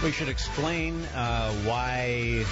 We should explain why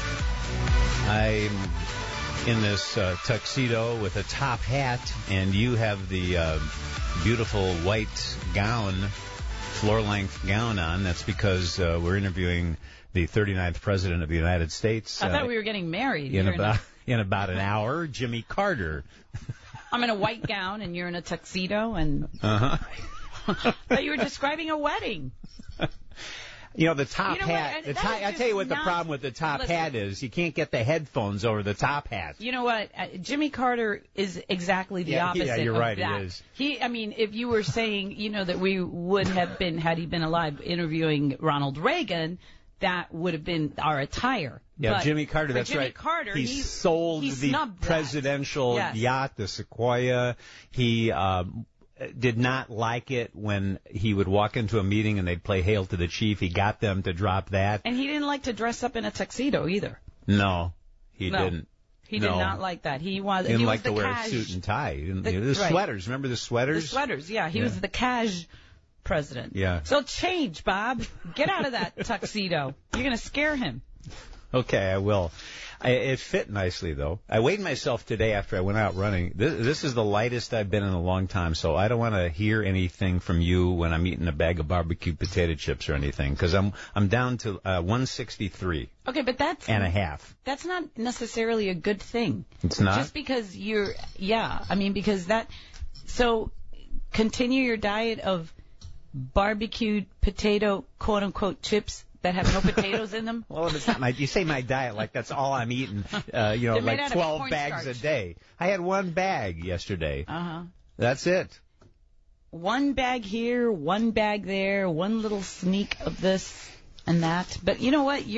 I'm in this tuxedo with a top hat, and you have the beautiful white gown, floor-length gown on. That's because we're interviewing the 39th President of the United States. I thought we were getting married. In about an hour, Jimmy Carter. I'm in a white gown, and you're in a tuxedo, and I thought you were describing a wedding. You know, the top hat, I tell you what the problem with the top hat is. You can't get the headphones over the top hat. You know what? Jimmy Carter is exactly the opposite Yeah, you're of right, that. he is. I mean, if you were saying, that we would have been, had he been alive, interviewing Ronald Reagan, that would have been our attire. Yeah, but Jimmy Carter, that's Jimmy right. Carter, he sold the presidential yacht, the Sequoia. He did not like it when he would walk into a meeting and they'd play Hail to the Chief. He got them to drop that. And he didn't like to dress up in a tuxedo either. No, he didn't. He did not like that. He didn't like to wear a suit and tie. The sweaters. Remember the sweaters? The sweaters, yeah. He was the cash president. Yeah. So change, Bob. Get out of that tuxedo. You're going to scare him. Okay, I will. It fit nicely, though. I weighed myself today after I went out running. This is the lightest I've been in a long time, so I don't want to hear anything from you when I'm eating a bag of barbecue potato chips or anything, because I'm down to 163. Okay, but that's and a half. That's not necessarily a good thing. It's not? Just because because that... So continue your diet of barbecued potato, quote-unquote, chips that have no potatoes in them? Well, it's not you say my diet like that's all I'm eating, like 12 bags a day. I had one bag yesterday. Uh-huh. That's it. One bag here, one bag there, one little sneak of this and that. But you know what?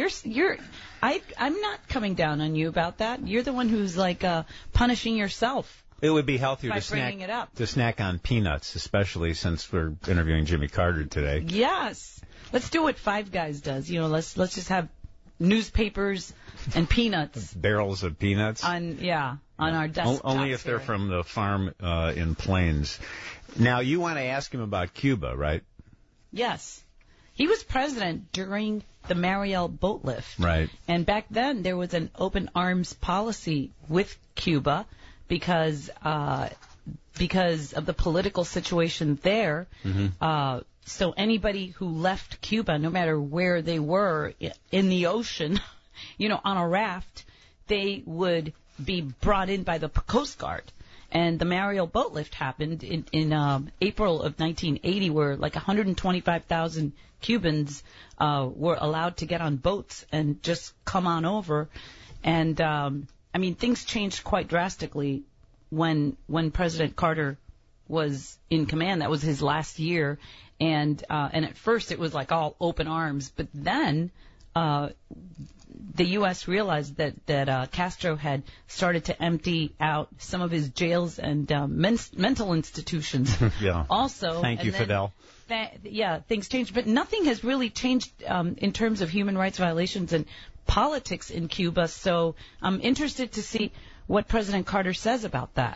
I'm not coming down on you about that. You're the one who's like punishing yourself. It would be healthier by to snack on peanuts, especially since we're interviewing Jimmy Carter today. Yes. Let's do what Five Guys does. Let's just have newspapers and peanuts. Barrels of peanuts. On our desktop. Only if they're from the farm in Plains. Now, you want to ask him about Cuba, right? Yes. He was president during the Mariel boat lift. Right. And back then, there was an open arms policy with Cuba because of the political situation there. Mm-hmm. So anybody who left Cuba, no matter where they were in the ocean, on a raft, they would be brought in by the Coast Guard. And the Mariel boat lift happened in April of 1980, where like 125,000 Cubans were allowed to get on boats and just come on over. And things changed quite drastically when President Carter was in command. That was his last year. And at first it was like all open arms, but then the U.S. realized that Castro had started to empty out some of his jails and mental institutions. Yeah. Also, thank you, Fidel. Things changed, but nothing has really changed in terms of human rights violations and politics in Cuba. So I'm interested to see what President Carter says about that.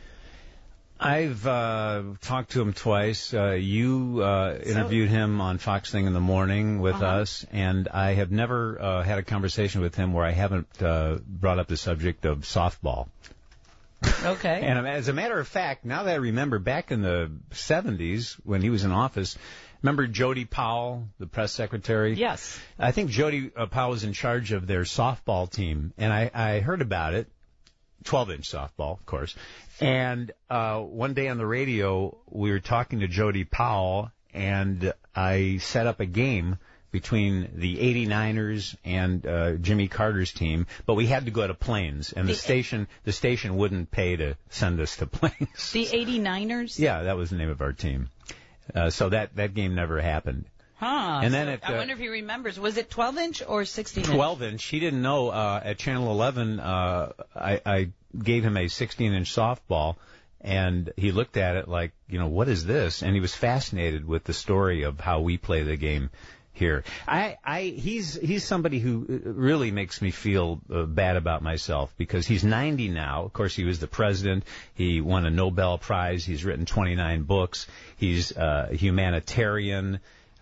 I've talked to him twice. You interviewed him on Fox Thing in the Morning with us, and I have never had a conversation with him where I haven't brought up the subject of softball. Okay. And as a matter of fact, now that I remember, back in the 70s when he was in office, remember Jody Powell, the press secretary? Yes. I think Jody Powell was in charge of their softball team, and I heard about it, 12-inch softball, of course. And one day on the radio, we were talking to Jody Powell, and I set up a game between the 89ers and Jimmy Carter's team, but we had to go to Plains, and the station wouldn't pay to send us to Plains. The 89ers? Yeah, that was the name of our team. So that game never happened. Huh. And then I wonder if he remembers. Was it 12-inch or 16-inch? 12-inch. He didn't know. At Channel 11, I gave him a 16-inch softball, and he looked at it like, what is this? And he was fascinated with the story of how we play the game here. He's somebody who really makes me feel bad about myself, because he's 90 now. Of course, he was the president. He won a Nobel Prize. He's written 29 books. He's a humanitarian.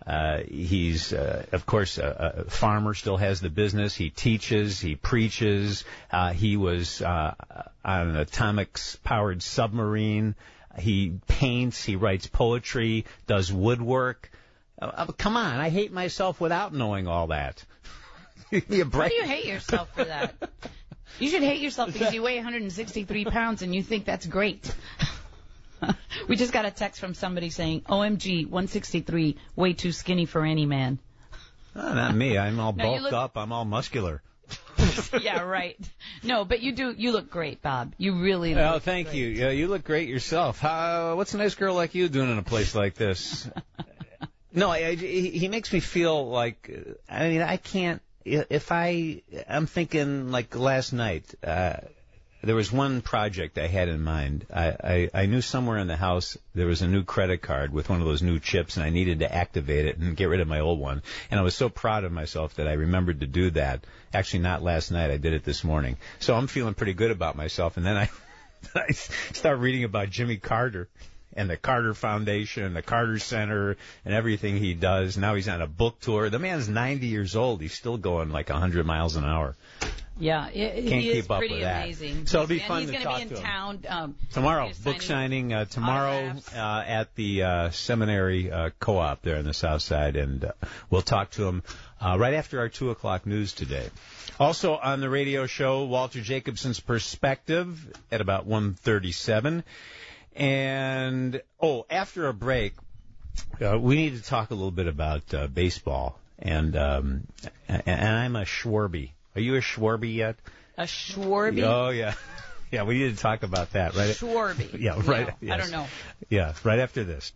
He's, of course, a farmer, still has the business. He teaches, he preaches. He was on an atomics-powered submarine. He paints, he writes poetry, does woodwork. Come on, I hate myself without knowing all that. Why do you hate yourself for that? You should hate yourself because you weigh 163 pounds and you think that's great. We just got a text from somebody saying, OMG, 163, way too skinny for any man. Oh, not me. I'm all bulked up. I'm all muscular. Yeah, right. No, but you look great, Bob. You really look Oh, thank you. Yeah, you look great yourself. What's a nice girl like you doing in a place like this? No, he makes me feel like, I mean, I can't, I'm thinking like last night, there was one project I had in mind. I knew somewhere in the house there was a new credit card with one of those new chips, and I needed to activate it and get rid of my old one. And I was so proud of myself that I remembered to do that. Actually, not last night. I did it this morning. So I'm feeling pretty good about myself. And then I start reading about Jimmy Carter and the Carter Foundation and the Carter Center and everything he does. Now he's on a book tour. The man's 90 years old. He's still going like 100 miles an hour. Yeah, he is pretty that. amazing. So it'll be fun to talk to him. He's going to be in town. Tomorrow, book signing tomorrow at the Seminary Co-op there on the South Side, and we'll talk to him right after our 2 o'clock news today. Also on the radio show, Walter Jacobson's Perspective at about 1:37. And, after a break, we need to talk a little bit about baseball. And I'm a Schwarby. Are you a Schwarby yet? A Schwarby? Oh, yeah. Yeah, we need to talk about that, right? Schwarby. Yeah, right. No, yes. I don't know. Yeah, right after this.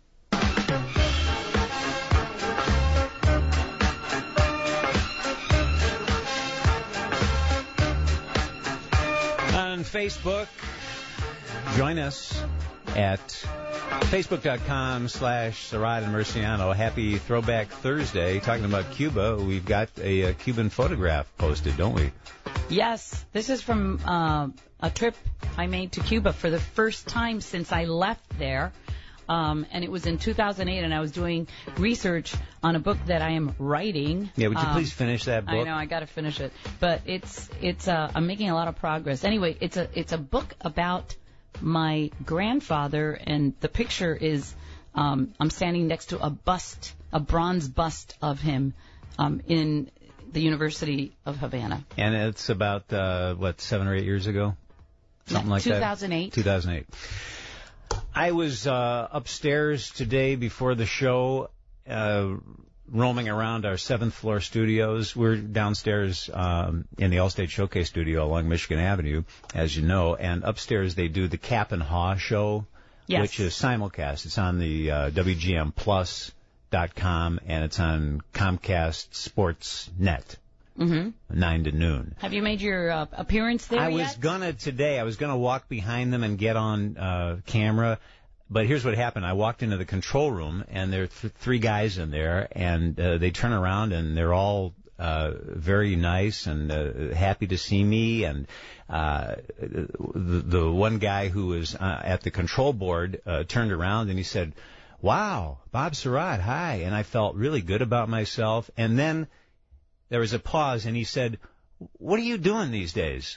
On Facebook, join us at Facebook.com/Sarad and Murciano. Happy Throwback Thursday. Talking about Cuba, we've got a Cuban photograph posted, don't we? Yes. This is from a trip I made to Cuba for the first time since I left there. And it was in 2008, and I was doing research on a book that I am writing. Yeah, would you please finish that book? I know, I got to finish it. But I'm making a lot of progress. Anyway, it's a book about my grandfather, and the picture is I'm standing next to a bronze bust of him in the University of Havana. And it's about 7 or 8 years ago, something like 2008. that. 2008. I was upstairs today before the show, roaming around our 7th floor studios. We're downstairs in the Allstate Showcase studio along Michigan Avenue, as you know. And upstairs they do the Cap and Haw show, yes, which is simulcast. It's on the WGMplus.com, and it's on Comcast Sportsnet. 9 to noon. Have you made your appearance there yet? I was gonna walk behind them and get on camera, but here's what happened. I walked into the control room, and there are 3 guys in there, and they turn around, and they're all very nice and happy to see me. And the one guy who was at the control board turned around, and he said, "Wow, Bob Sarad, hi." And I felt really good about myself. And then there was a pause, and he said, "What are you doing these days?"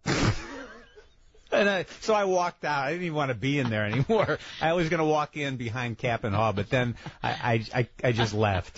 And so I walked out. I didn't even want to be in there anymore. I was going to walk in behind Cap and Haw, but then I just left.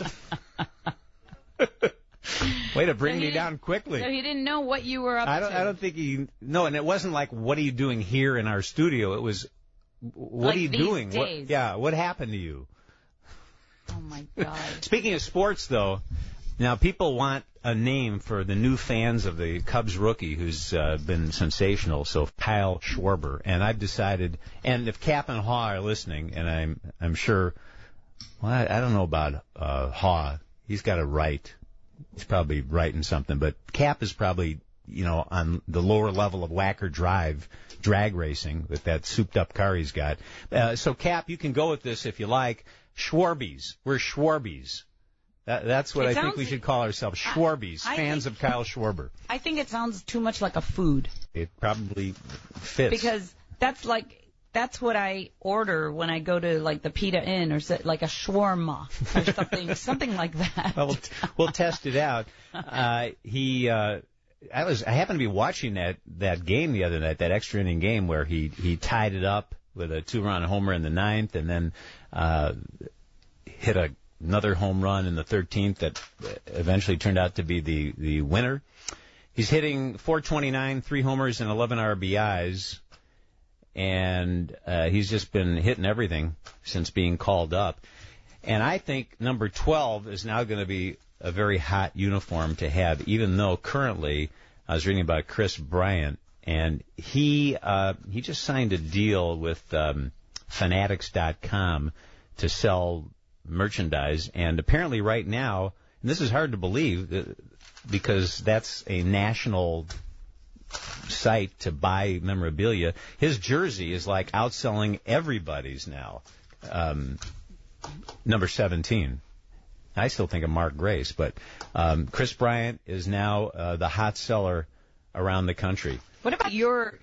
Way to bring me down quickly. So he didn't know what you were up to. I don't think no, and it wasn't like, what are you doing here in our studio? It was, what are you doing? What happened to you? Oh, my God. Speaking of sports, though, now people want a name for the new fans of the Cubs rookie who's been sensational, so Kyle Schwarber. And I've decided, and if Cap and Haw are listening, and I'm sure, well, I don't know about Haw. He's got to write. He's probably writing something, but Cap is probably, on the lower level of Wacker Drive drag racing with that souped-up car he's got. So, Cap, you can go with this if you like. Schwarbies. We're Schwarbies. That's what I think we should call ourselves, Schwarbies, fans of Kyle Schwarber. I think it sounds too much like a food. It probably fits. Because that's like that's what I order when I go to like the Pita Inn or like a shawarma or something like that. Well, we'll test it out. I happened to be watching that game the other night, that extra inning game where he tied it up with a 2-run homer in the 9th, and then hit another home run in the 13th that eventually turned out to be the winner. He's hitting .429, 3 homers and 11 RBIs, and he's just been hitting everything since being called up. And I think number 12 is now going to be a very hot uniform to have, even though currently I was reading about Chris Bryant, and he just signed a deal with Fanatics.com to sell merchandise, and apparently right now, and this is hard to believe because that's a national site to buy memorabilia, his jersey is like outselling everybody's now. Number 17. I still think of Mark Grace, but Chris Bryant is now the hot seller around the country. What about your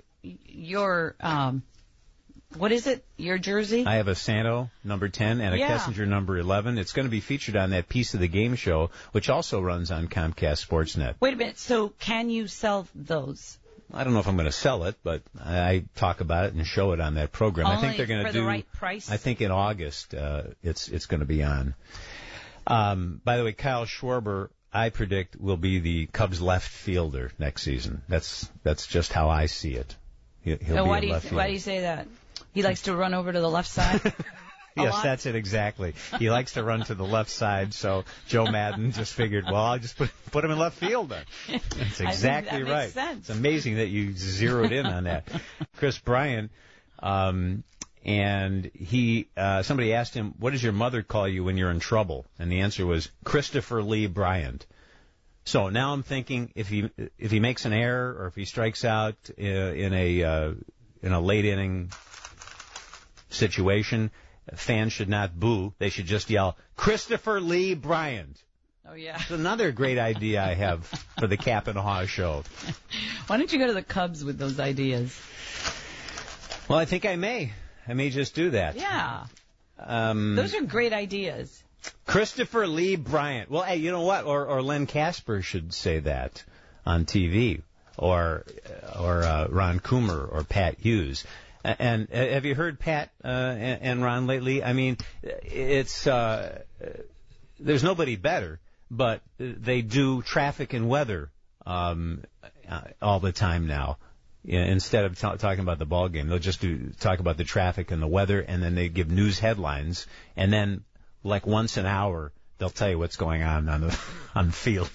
what is it? Your jersey? I have a Santo number 10 and a Kessinger number 11. It's going to be featured on that Piece of the Game show, which also runs on Comcast Sportsnet. Wait a minute. So can you sell those? I don't know if I'm going to sell it, but I talk about it and show it on that program. Only I think they're going to do for the right price? I think in August it's going to be on. By the way, Kyle Schwarber, I predict, will be the Cubs left fielder next season. That's just how I see it. He'll be a left fielder. Why do you say that? He likes to run over to the left side? Yes, that's it exactly. He likes to run to the left side, so Joe Madden just figured, well, I'll just put him in left field then. That's exactly that right. Makes sense. It's amazing that you zeroed in on that. Chris Bryant, and somebody asked him, what does your mother call you when you're in trouble? And the answer was Christopher Lee Bryant. So now I'm thinking if he makes an error or if he strikes out in a late inning situation, fans should not boo. They should just yell, Christopher Lee Bryant. Oh, yeah. It's another great idea I have for the Cap and Haw show. Why don't you go to the Cubs with those ideas? Well, I think I may. I may just do that. Yeah. Those are great ideas. Christopher Lee Bryant. Well, hey, you know what? Or Len Casper should say that on TV. Or Ron Coomer or Pat Hughes. And have you heard Pat and Ron lately? I mean, it's there's nobody better, but they do traffic and weather all the time now. Instead of talking about the ball game, they'll just talk about the traffic and the weather, and then they give news headlines, and then like once an hour they'll tell you what's going on the field.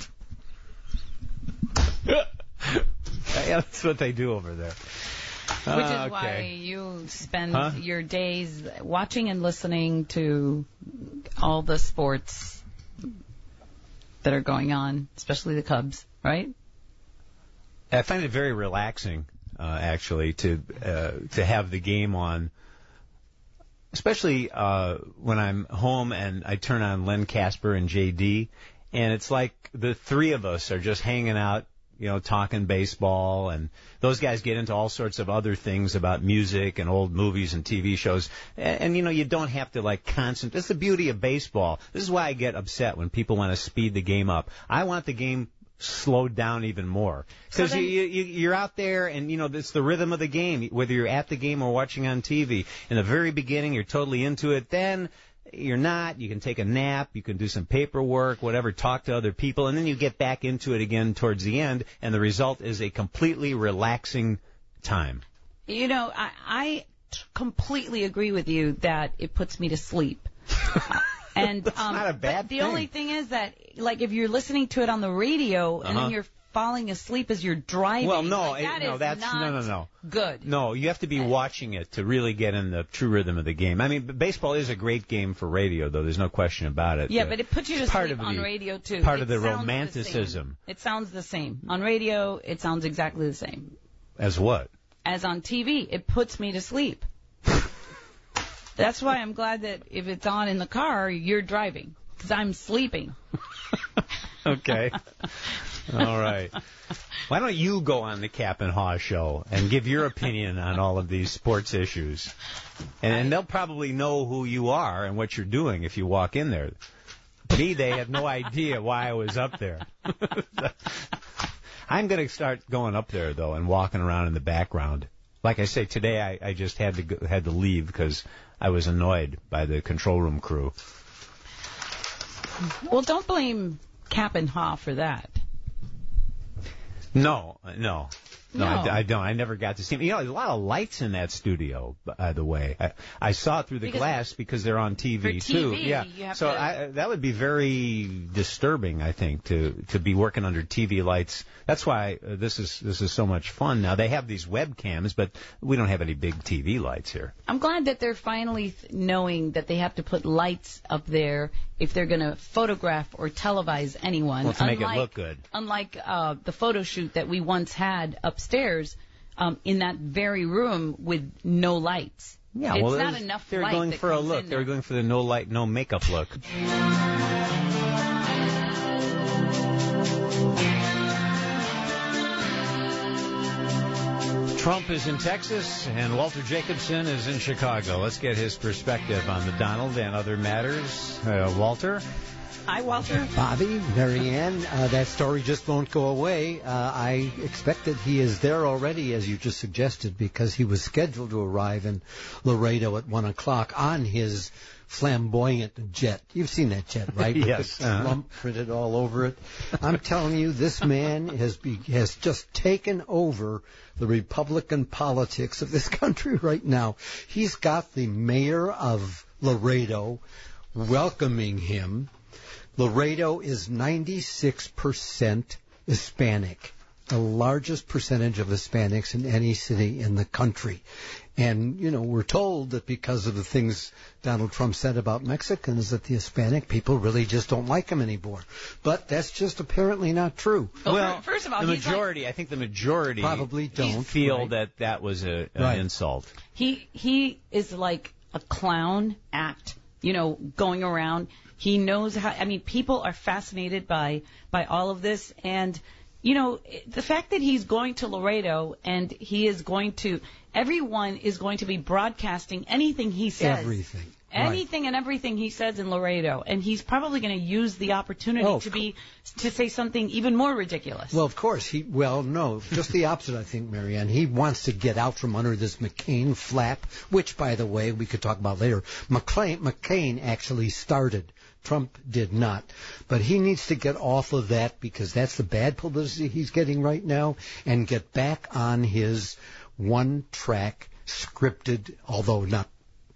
Yeah, that's what they do over there. Which is why you spend your days watching and listening to all the sports that are going on, especially the Cubs, right? I find it very relaxing, actually, to have the game on, especially when I'm home and I turn on Len Casper and JD, and it's like the three of us are just hanging out, talking baseball, and those guys get into all sorts of other things about music and old movies and TV shows. And you don't have to constant. That's the beauty of baseball. This is why I get upset when people want to speed the game up. I want the game slowed down even more. Because you're out there and, it's the rhythm of the game, whether you're at the game or watching on TV. In the very beginning, you're totally into it. Then you're not. You can take a nap. You can do some paperwork, whatever, talk to other people, and then you get back into it again towards the end, and the result is a completely relaxing time. I completely agree with you that it puts me to sleep. And that's not a bad thing. The only thing is that, if you're listening to it on the radio and then you're falling asleep as you're driving. Well, no, that's no. Good. No, you have to be watching it to really get in the true rhythm of the game. I mean, baseball is a great game for radio, though. There's no question about it. Yeah, but it puts you to sleep on radio, too. Part of the romanticism. It sounds the same. On radio, it sounds exactly the same. As what? As on TV, it puts me to sleep. That's why I'm glad that if it's on in the car, you're driving, because I'm sleeping. Okay. All right. Why don't you go on the Cap and Haw show and give your opinion on all of these sports issues? And they'll probably know who you are and what you're doing if you walk in there. Me, they have no idea why I was up there. I'm going to start going up there, though, and walking around in the background. Like I say, today I just had to leave because I was annoyed by the control room crew. Well, don't blame Cap and Haw for that. No, I don't. I never got to see them. You know, there's a lot of lights in that studio, by the way. I saw it through the glass because they're on TV, too. Yeah. So that would be very disturbing, I think, to be working under TV lights. That's why this is so much fun now. They have these webcams, but we don't have any big TV lights here. I'm glad that they're finally knowing that they have to put lights up there if they're going to photograph or televise anyone. Well, to make it look good. Unlike the photo shoot that we once had upstairs in that very room with no lights. Yeah, it's well, not enough they're light going that for a comes look. in They're there. going for the no light, no makeup look. Trump is in Texas, and Walter Jacobson is in Chicago. Let's get his perspective on the Donald and other matters. Walter? Hi, Walter. Bobby, Marianne, that story just won't go away. I expect that he is there already, as you just suggested, because he was scheduled to arrive in Laredo at 1 o'clock on his flamboyant jet. You've seen that jet, right? Yes. With the Trump printed all over it. I'm telling you, this man has just taken over the Republican politics of this country right now. He's got the mayor of Laredo welcoming him. Laredo is 96% Hispanic, the largest percentage of Hispanics in any city in the country. And, you know, we're told that because of the things Donald Trump said about Mexicans, that the Hispanic people really just don't like him anymore. But that's just apparently not true. Well, first of all, the majority, I think the majority probably don't feel right. that was an insult. He is like a clown act, you know, going around. He knows how. I mean, people are fascinated by all of this, and you know, the fact that he's going to Laredo and he is going to. Everyone is going to be broadcasting anything he says. Anything and everything he says in Laredo, and he's probably going to use the opportunity to say something even more ridiculous. Well, of course. No, just the opposite, I think, Marianne. He wants to get out from under this McCain flap, which, by the way, we could talk about later. McCain actually started. Trump did not. But he needs to get off of that because that's the bad publicity he's getting right now and get back on his one-track scripted, although not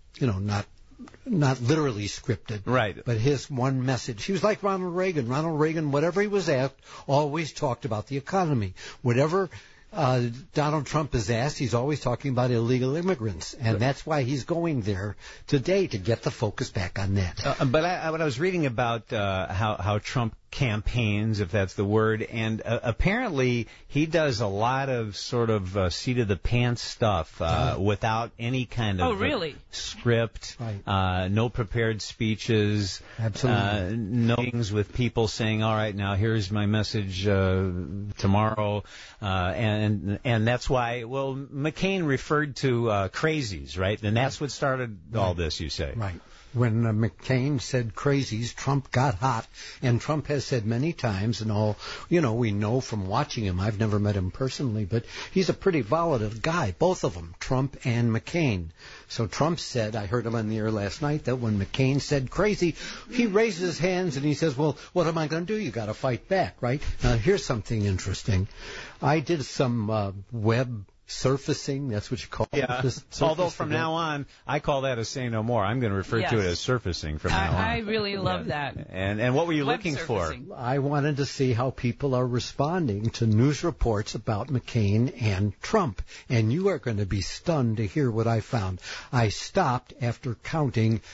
literally scripted. Right. But his one message. He was like Ronald Reagan. Ronald Reagan, whatever he was asked, always talked about the economy. Whatever Donald Trump is asked, he's always talking about illegal immigrants. And that's why he's going there today, to get the focus back on that. But when I was reading about how Trump campaigns, if that's the word, and apparently he does a lot of sort of seat-of-the-pants stuff without any kind of script, right. No prepared speeches, absolutely, no meetings with people saying, all right, now here's my message tomorrow, and that's why, well, McCain referred to crazies, right? And that's what started all this, you say. Right. When McCain said crazies, Trump got hot, and Trump has said many times, and we know from watching him, I've never met him personally, but he's a pretty volatile guy, both of them, Trump and McCain. So Trump said, I heard him on the air last night, that when McCain said crazy, he raises his hands and he says, well, what am I going to do? You got to fight back, right? Now, here's something interesting. I did some web surfacing, that's what you call it. Yeah. Although from now on, I call that a say no more. I'm going to refer to it as surfacing from now on. I really love that. And what were you looking surfacing for? I wanted to see how people are responding to news reports about McCain and Trump. And you are going to be stunned to hear what I found. I stopped after counting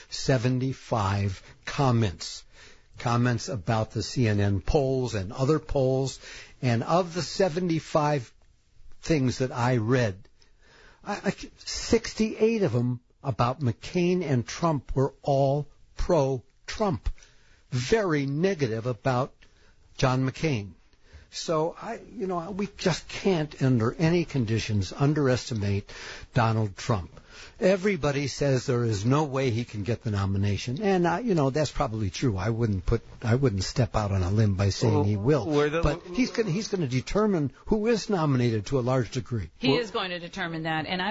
75 comments. Comments about the CNN polls and other polls. And of the 75 things that I read, 68 of them about McCain and Trump were all pro-Trump. Very negative about John McCain. So we just can't, under any conditions, underestimate Donald Trump. Everybody says there is no way he can get the nomination, and that's probably true. I wouldn't step out on a limb by saying he will. But he's going to determine who is nominated to a large degree. He is going to determine that, and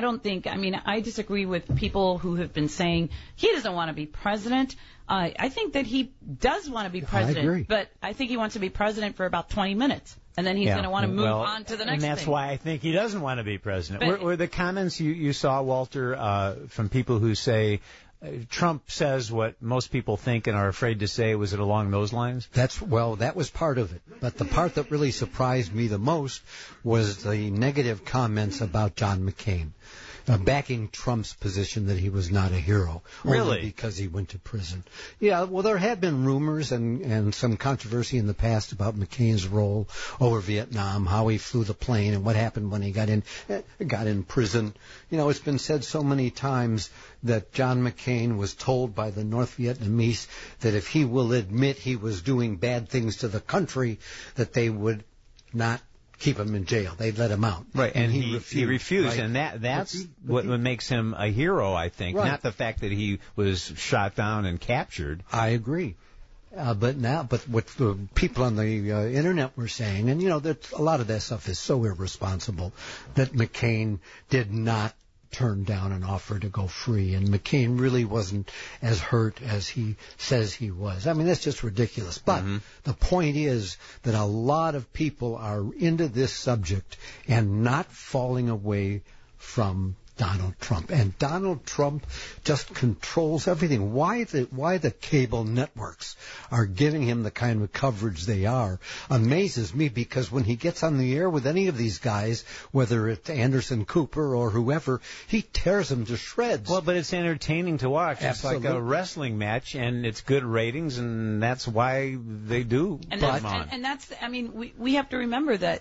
I disagree with people who have been saying he doesn't want to be president. I think that he does want to be president, I agree. But I think he wants to be president for about 20 minutes. And then he's going to want to move on to the next thing. And that's why I think he doesn't want to be president. Were the comments you saw, Walter, from people who say Trump says what most people think and are afraid to say, was it along those lines? That was part of it. But the part that really surprised me the most was the negative comments about John McCain. Backing Trump's position that he was not a hero. Really? Only because he went to prison. Yeah, well, there had been rumors and some controversy in the past about McCain's role over Vietnam, how he flew the plane and what happened when he got in prison. It's been said so many times that John McCain was told by the North Vietnamese that if he will admit he was doing bad things to the country, that they would not keep him in jail. They'd let him out. Right, and he refused. Right? And that's what makes him a hero, I think, right. Not the fact that he was shot down and captured. I agree. But what the people on the internet were saying, and that a lot of that stuff is so irresponsible, that McCain did not turn down an offer to go free, and McCain really wasn't as hurt as he says he was. I mean, that's just ridiculous. But the point is that a lot of people are into this subject and not falling away from Donald Trump. And Donald Trump just controls everything. Why the cable networks are giving him the kind of coverage they are amazes me, because when he gets on the air with any of these guys, whether it's Anderson Cooper or whoever, he tears them to shreds. Well, but it's entertaining to watch. Absolutely. It's like a wrestling match, and it's good ratings, and that's why they do put them on. And that's, we have to remember that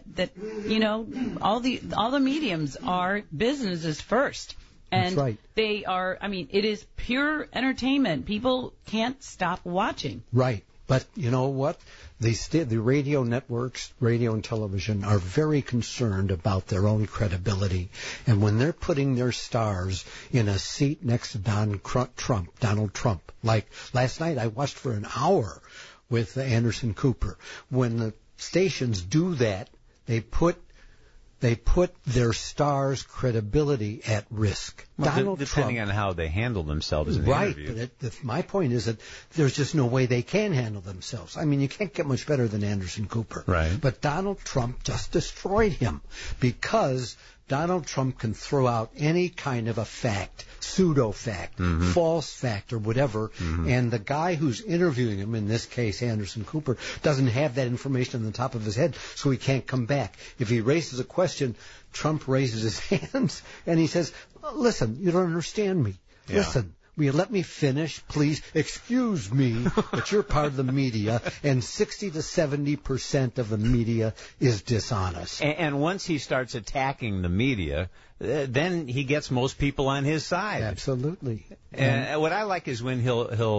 all the mediums are businesses first. And that's right. They are, it is pure entertainment. People can't stop watching. Right. But you know what? The radio networks, radio and television, are very concerned about their own credibility. And when they're putting their stars in a seat next to Donald Trump, like last night I watched for an hour with Anderson Cooper. When the stations do that, they put their stars' credibility at risk. Well, Donald depending Trump, on how they handle themselves in the interview. Right, but my point is that there's just no way they can handle themselves. I mean, you can't get much better than Anderson Cooper. Right. But Donald Trump just destroyed him, because Donald Trump can throw out any kind of a fact, pseudo-fact, false fact, or whatever, and the guy who's interviewing him, in this case Anderson Cooper, doesn't have that information on the top of his head, so he can't come back. If he raises a question, Trump raises his hands, and he says, listen, you don't understand me. Yeah. Listen. Will you let me finish, please? Excuse me, but you're part of the media, and 60 to 70% of the media is dishonest. And once he starts attacking the media, then he gets most people on his side. Absolutely. And what I like is when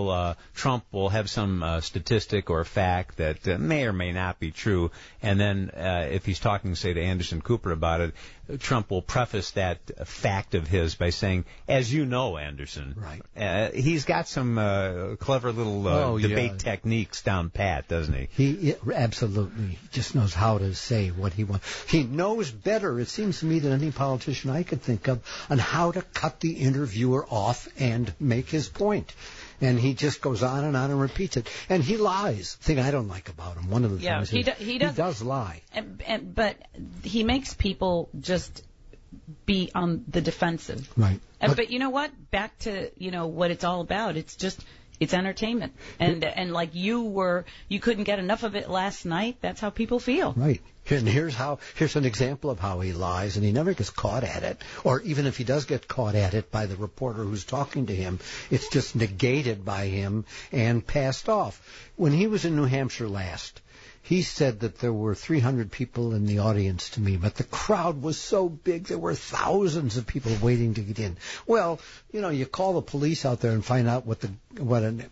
Trump will have some statistic or fact that may or may not be true, and then if he's talking, say, to Anderson Cooper about it, Trump will preface that fact of his by saying, "As you know, Anderson." Right. He's got some clever little debate techniques down pat, doesn't he? He absolutely. He just knows how to say what he wants. He knows better, it seems to me, than any politician I could think of, on how to cut the interviewer off and make his point. And he just goes on and repeats it. And he lies. The thing I don't like about him, one of the things is he does lie. But he makes people just be on the defensive. Right. But you know what? Back to, what it's all about. It's entertainment. And like you couldn't get enough of it last night. That's how people feel. Right. And here's an example of how he lies, and he never gets caught at it. Or even if he does get caught at it by the reporter who's talking to him, it's just negated by him and passed off. When he was in New Hampshire last, he said that there were 300 people in the audience to me, but the crowd was so big there were thousands of people waiting to get in. Well, you call the police out there and find out what an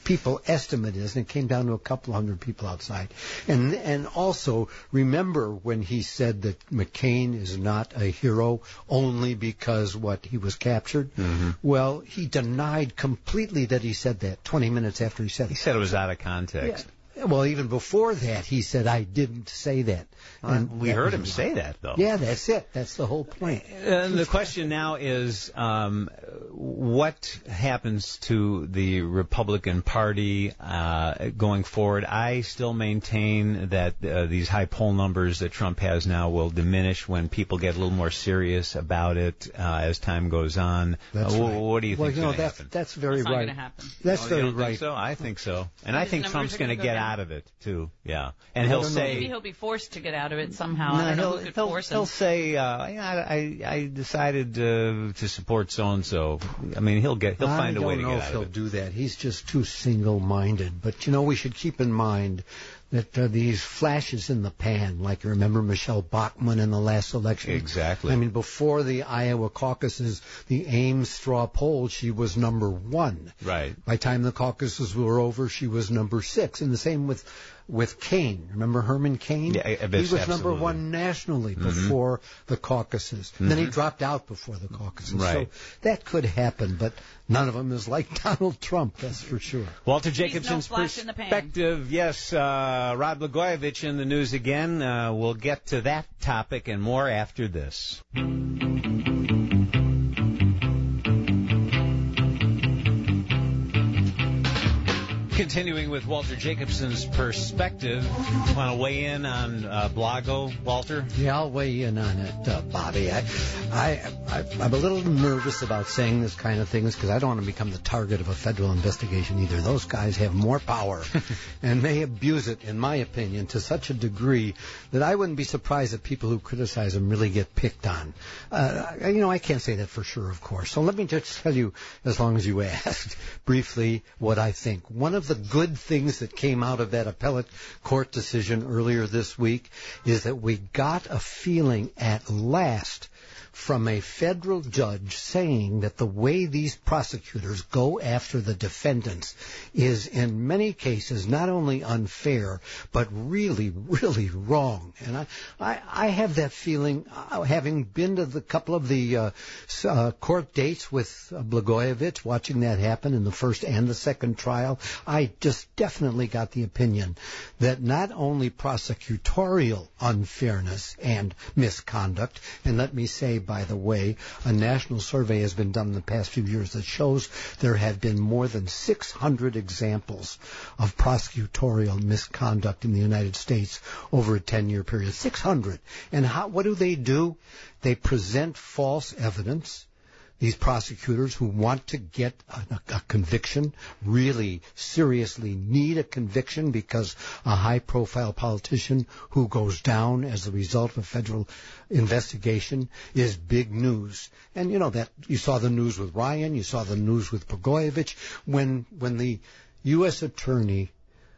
people estimate is, and it came down to a couple hundred people outside. And also, remember when he said that McCain is not a hero only because, he was captured? Mm-hmm. Well, he denied completely that he said that 20 minutes after he said it. He said it was out of context. Yeah. Well, even before that, he said, I didn't say that. And we heard him say that, though. Yeah, that's it. That's the whole point. And the question now is, what happens to the Republican Party going forward? I still maintain that these high poll numbers that Trump has now will diminish when people get a little more serious about it as time goes on. That's right. What do you think is going to happen? That's very That's right. not going to happen. That's very right. Think so? I think so. And I think Trump's going to get out of it, too. Yeah. And I he'll don't know. say... Maybe he'll be forced to get out of it somehow. No, I don't know who could force him. He'll say, I decided to support so-and-so. I mean, he'll find a way to get out of it. I don't know if he'll do that. He's just too single-minded. But, we should keep in mind that these flashes in the pan, like you remember Michelle Bachmann in the last election. Exactly. I mean, before the Iowa caucuses, the Ames straw poll, she was number 1. Right. By the time the caucuses were over, she was number 6. And the same with Cain. Remember Herman Cain? Yeah, he was absolutely. number 1 nationally before the caucuses. Mm-hmm. Then he dropped out before the caucuses. Right. So that could happen, but none of them is like Donald Trump, that's for sure. Walter Jacobson's no flash in the pan. perspective. Yes, Rod Blagojevich in the news again. We'll get to that topic and more after this. Continuing with Walter Jacobson's perspective, want to weigh in on Blago, Walter? Yeah, I'll weigh in on it, Bobby. I'm a little nervous about saying this kind of things because I don't want to become the target of a federal investigation either. Those guys have more power and they abuse it, in my opinion, to such a degree that I wouldn't be surprised if people who criticize them really get picked on. I can't say that for sure, of course. So let me just tell you, as long as you asked, briefly what I think. One of the good things that came out of that appellate court decision earlier this week is that we got a feeling at last from a federal judge saying that the way these prosecutors go after the defendants is in many cases not only unfair, but really, really wrong. And I have that feeling, having been to the couple of the court dates with Blagojevich, watching that happen in the first and the second trial, I just definitely got the opinion that not only prosecutorial unfairness and misconduct, and let me say, by the way, a national survey has been done in the past few years that shows there have been more than 600 examples of prosecutorial misconduct in the United States over a 10-year period. 600. And what do? They present false evidence. These prosecutors who want to get a conviction, really seriously need a conviction because a high-profile politician who goes down as a result of a federal investigation is big news. And that you saw the news with Ryan, you saw the news with Blagojevich. When the U.S. attorney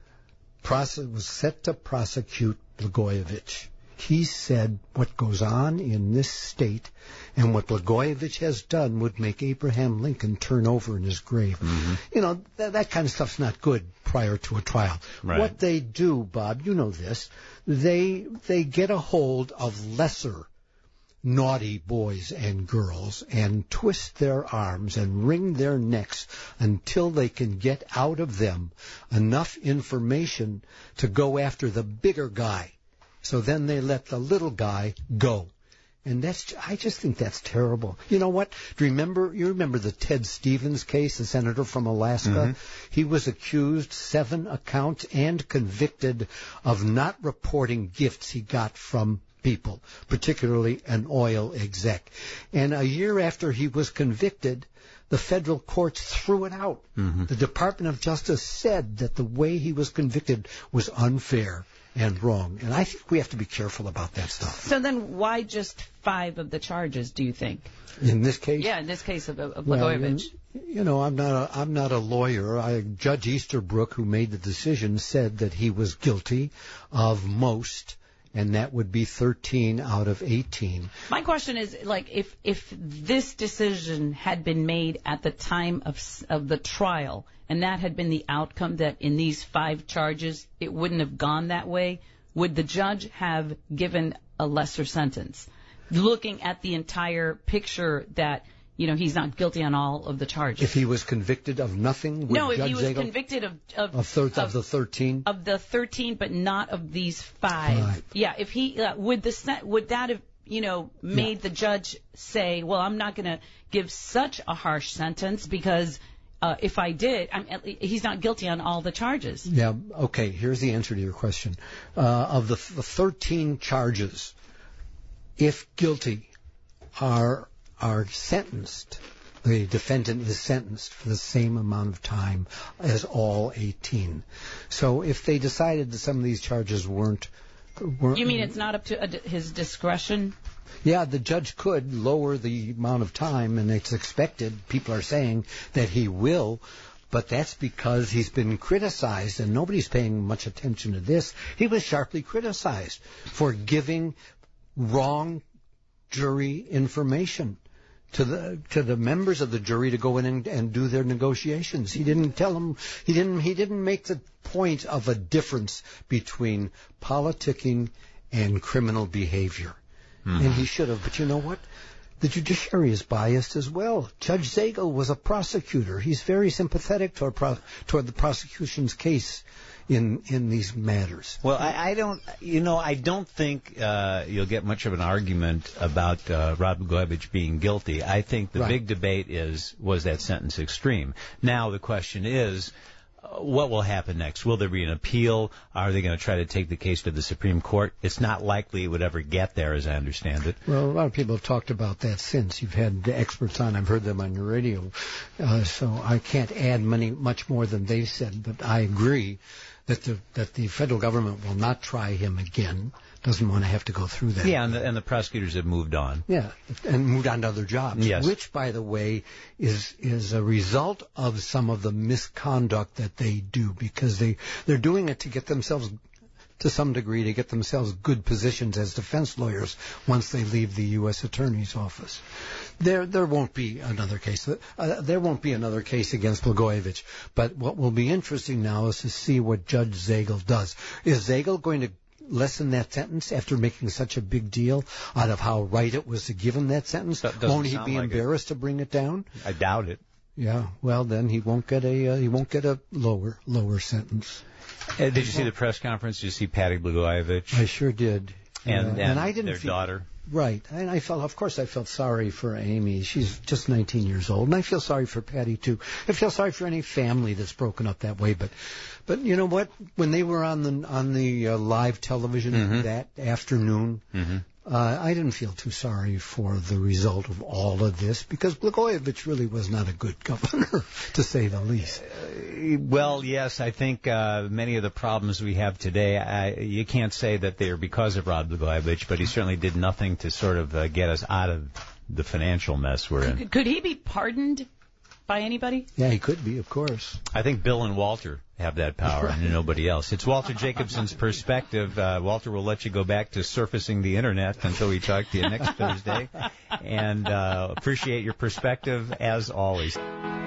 was set to prosecute Blagojevich, he said what goes on in this state and what Blagojevich has done would make Abraham Lincoln turn over in his grave. Mm-hmm. That kind of stuff's not good prior to a trial. Right. What they do, Bob, you know this, they get a hold of lesser naughty boys and girls and twist their arms and wring their necks until they can get out of them enough information to go after the bigger guy. So then they let the little guy go. And I just think that's terrible. You know what? You remember the Ted Stevens case, the senator from Alaska? Mm-hmm. He was accused 7 accounts and convicted of not reporting gifts he got from people, particularly an oil exec. And a year after he was convicted, the federal courts threw it out. Mm-hmm. The Department of Justice said that the way he was convicted was unfair and wrong. And I think we have to be careful about that stuff. So then why just 5 of the charges, do you think? In this case? Yeah, in this case of Blagojevich. Well, I'm not a lawyer. Judge Easterbrook, who made the decision, said that he was guilty of most, and that would be 13 out of 18. My question is, like, if this decision had been made at the time of the trial, and that had been the outcome, that in these 5 charges it wouldn't have gone that way, would the judge have given a lesser sentence? Looking at the entire picture that, he's not guilty on all of the charges. If he was convicted of nothing, would Judge if he was Zagel convicted of the 13? Of the 13, but not of these 5. Right. Yeah, if he, would that have, made the judge say, well, I'm not going to give such a harsh sentence because if I did, he's not guilty on all the charges. Yeah, okay, here's the answer to your question. Of the 13 charges, if guilty, are sentenced, the defendant is sentenced for the same amount of time as all 18. So if they decided that some of these charges weren't... You mean it's not up to his discretion? Yeah, the judge could lower the amount of time, and it's expected. People are saying that he will, but that's because he's been criticized, and nobody's paying much attention to this. He was sharply criticized for giving wrong jury information to the members of the jury to go in and do their negotiations. He didn't tell them. He didn't make the point of a difference between politicking and criminal behavior. And he should have. But you know what? The judiciary is biased as well. Judge Zagel was a prosecutor. He's very sympathetic toward the prosecution's case in these matters. Well, I don't think you'll get much of an argument about Rod Blagojevich being guilty. I think the big debate was that sentence extreme. Now the question is, what will happen next? Will there be an appeal? Are they going to try to take the case to the Supreme Court? It's not likely it would ever get there, as I understand it. Well, a lot of people have talked about that since. You've had the experts on. I've heard them on your radio. So I can't add much more than they've said, but I agree that the federal government will not try him again. Doesn't want to have to go through that. Yeah, and the prosecutors have moved on. Yeah, and moved on to other jobs. Yes. Which, by the way, is a result of some of the misconduct that they do, because they're doing it to get themselves, to some degree, to get themselves good positions as defense lawyers once they leave the U.S. Attorney's Office. There won't be another case. There won't be another case against Blagojevich. But what will be interesting now is to see what Judge Zagel does. Is Zagel going to lessen that sentence after making such a big deal out of how right it was to give him that sentence? Won't he be embarrassed to bring it down? I doubt it. Yeah. Well, then he won't get a lower sentence. Did you see the press conference? Did you see Patty Blagojevich? I sure did. And I didn't their daughter. Right. And I felt sorry for Amy. She's just 19 years old. And I feel sorry for Patty, too. I feel sorry for any family that's broken up that way. But you know what? When they were on the live television that afternoon, I didn't feel too sorry for the result of all of this, because Blagojevich really was not a good governor, to say the least. Well, yes, I think many of the problems we have today, you can't say that they're because of Rod Blagojevich, but he certainly did nothing to sort of get us out of the financial mess we're in. Could he be pardoned by anybody? Yeah, he could be, of course. I think Bill and Walter have that power, and nobody else. It's Walter Jacobson's Perspective. Walter will let you go back to surfacing the Internet until we talk to you next Thursday. And appreciate your perspective, as always.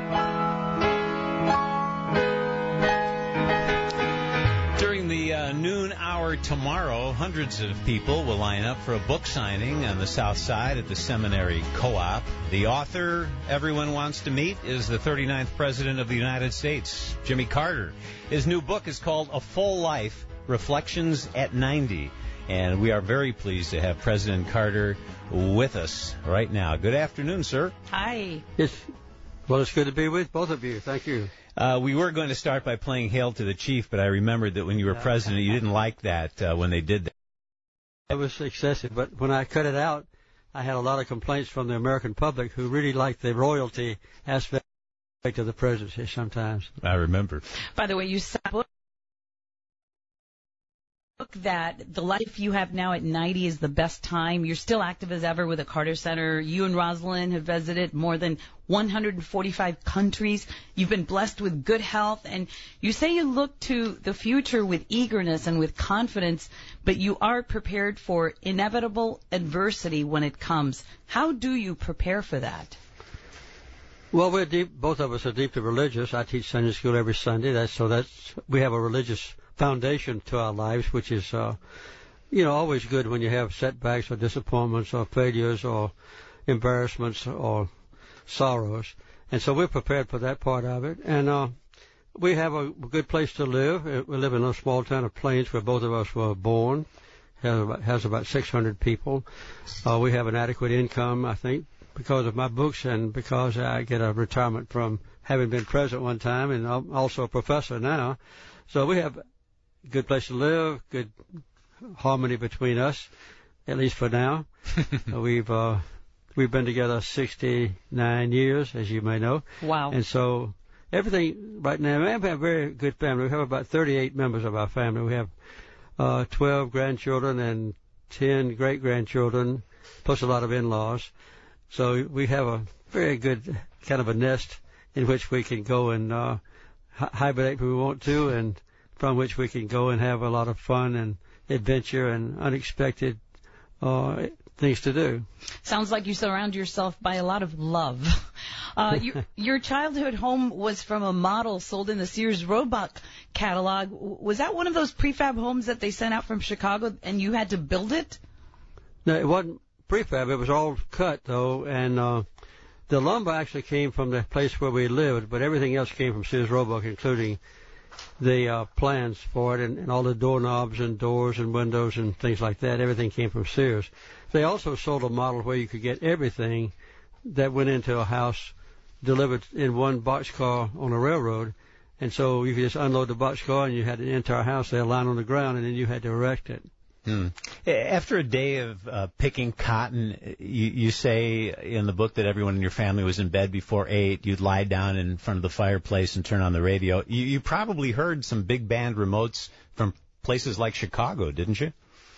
During the noon hour tomorrow, hundreds of people will line up for a book signing on the South Side at the Seminary Co-op. The author everyone wants to meet is the 39th President of the United States, Jimmy Carter. His new book is called A Full Life, Reflections at 90. And we are very pleased to have President Carter with us right now. Good afternoon, sir. Hi. Yes. Well, it's good to be with both of you. Thank you. We were going to start by playing Hail to the Chief, but I remembered that when you were president, you didn't like that when they did that. It was excessive, but when I cut it out, I had a lot of complaints from the American public who really liked the royalty aspect of the presidency sometimes. I remember. By the way, you said that the life you have now at 90 is the best time. You're still active as ever with the Carter Center. You and Rosalind have visited more than 145 countries. You've been blessed with good health, and you say you look to the future with eagerness and with confidence, but you are prepared for inevitable adversity when it comes. How do you prepare for that? Well, both of us are deeply religious. I teach Sunday school every Sunday. We have a religious foundation to our lives, which is, always good when you have setbacks or disappointments or failures or embarrassments or sorrows. And so we're prepared for that part of it. And we have a good place to live. We live in a small town of Plains where both of us were born. Has about 600 people. We have an adequate income, I think, because of my books and because I get a retirement from having been president one time and I'm also a professor now. So we have good place to live, good harmony between us, at least for now. We've been together 69 years, as you may know. Wow. And so everything right now, we have a very good family. We have about 38 members of our family. We have 12 grandchildren and 10 great-grandchildren, plus a lot of in-laws. So we have a very good kind of a nest in which we can go and hibernate when we want to, and from which we can go and have a lot of fun and adventure and unexpected things to do. Sounds like you surround yourself by a lot of love. Your childhood home was from a model sold in the Sears Roebuck catalog. Was that one of those prefab homes that they sent out from Chicago and you had to build it? No, it wasn't prefab. It was all cut, though, and the lumber actually came from the place where we lived, but everything else came from Sears Roebuck, including the plans for it and all the doorknobs and doors and windows and things like that. Everything came from Sears. They also sold a model where you could get everything that went into a house delivered in one boxcar on a railroad. And so you could just unload the boxcar and you had an entire house there lying on the ground, and then you had to erect it. After a day of picking cotton, you say in the book that everyone in your family was in bed before 8. You'd lie down in front of the fireplace and turn on the radio. You probably heard some big band remotes from places like Chicago, didn't you?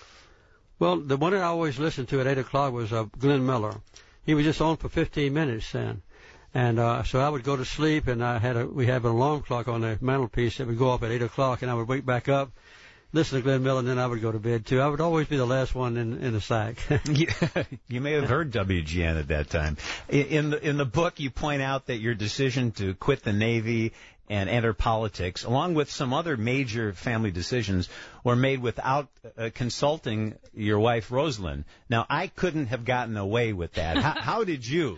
Well, the one that I always listened to at 8 o'clock was Glenn Miller. He was just on for 15 minutes then. And so I would go to sleep, and we had an alarm clock on the mantelpiece that would go off at 8 o'clock, and I would wake back up, listen to Glenn Miller, and then I would go to bed, too. I would always be the last one in the sack. You may have heard WGN at that time. In the book, you point out that your decision to quit the Navy and enter politics, along with some other major family decisions, were made without consulting your wife, Rosalind. Now, I couldn't have gotten away with that. How did you?